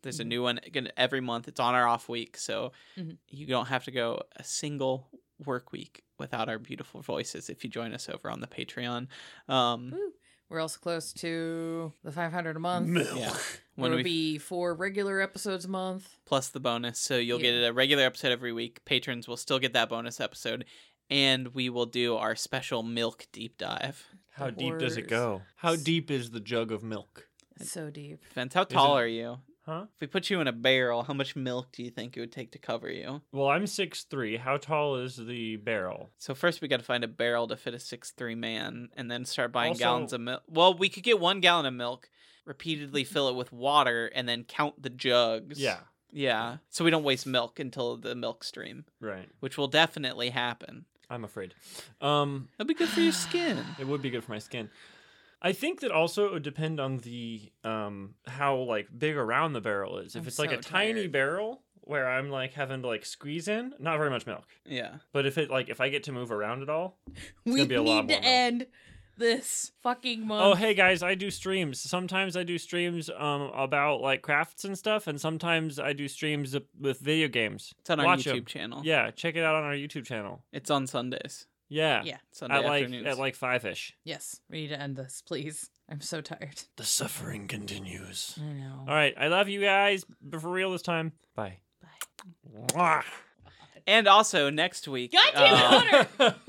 There's a new one every month. It's on our off week, so Mhm. you don't have to go a single work week without our beautiful voices if you join us over on the Patreon. Woo. We're also close to the 500 a month. Yeah. When would be 4 regular episodes a month. Plus the bonus, so you'll get a regular episode every week. Patrons will still get that bonus episode, and we will do our special milk deep dive. How deep does it Horrors. go? How deep is the jug of milk? It's so deep. Vince, how tall are you? Huh? If we put you in a barrel, how much milk do you think it would take to cover you? Well, I'm 6'3". How tall is the barrel? So first we got to find a barrel to fit a 6'3" man, and then start buying Also- gallons of milk. Well, we could get 1 gallon of milk, repeatedly fill it with water, and then count the jugs. Yeah. Yeah. So we don't waste milk until the milk stream, Right. which will definitely happen. I'm afraid. That'd be good for your skin. It would be good for my skin. I think that also it would depend on the how like big around the barrel is. If I'm it's like so a tiny tired. barrel where I'm like having to like squeeze in, not very much milk. Yeah. But if I get to move around at all, We gonna be a lot need to more milk. end this fucking month. oh hey guys, I do streams. Sometimes I do streams about like crafts and stuff, and sometimes I do streams with video games. It's on our Watch YouTube 'em. channel. Yeah, check it out on our YouTube channel. It's on Sundays. Yeah. Yeah. Sunday afternoons. At like 5ish. Yes, we need to end this, please. I'm so tired. The suffering continues. I know. All right, I love you guys, but for real this time. Bye. Bye. Mwah. And also next week. God damn it, Hunter!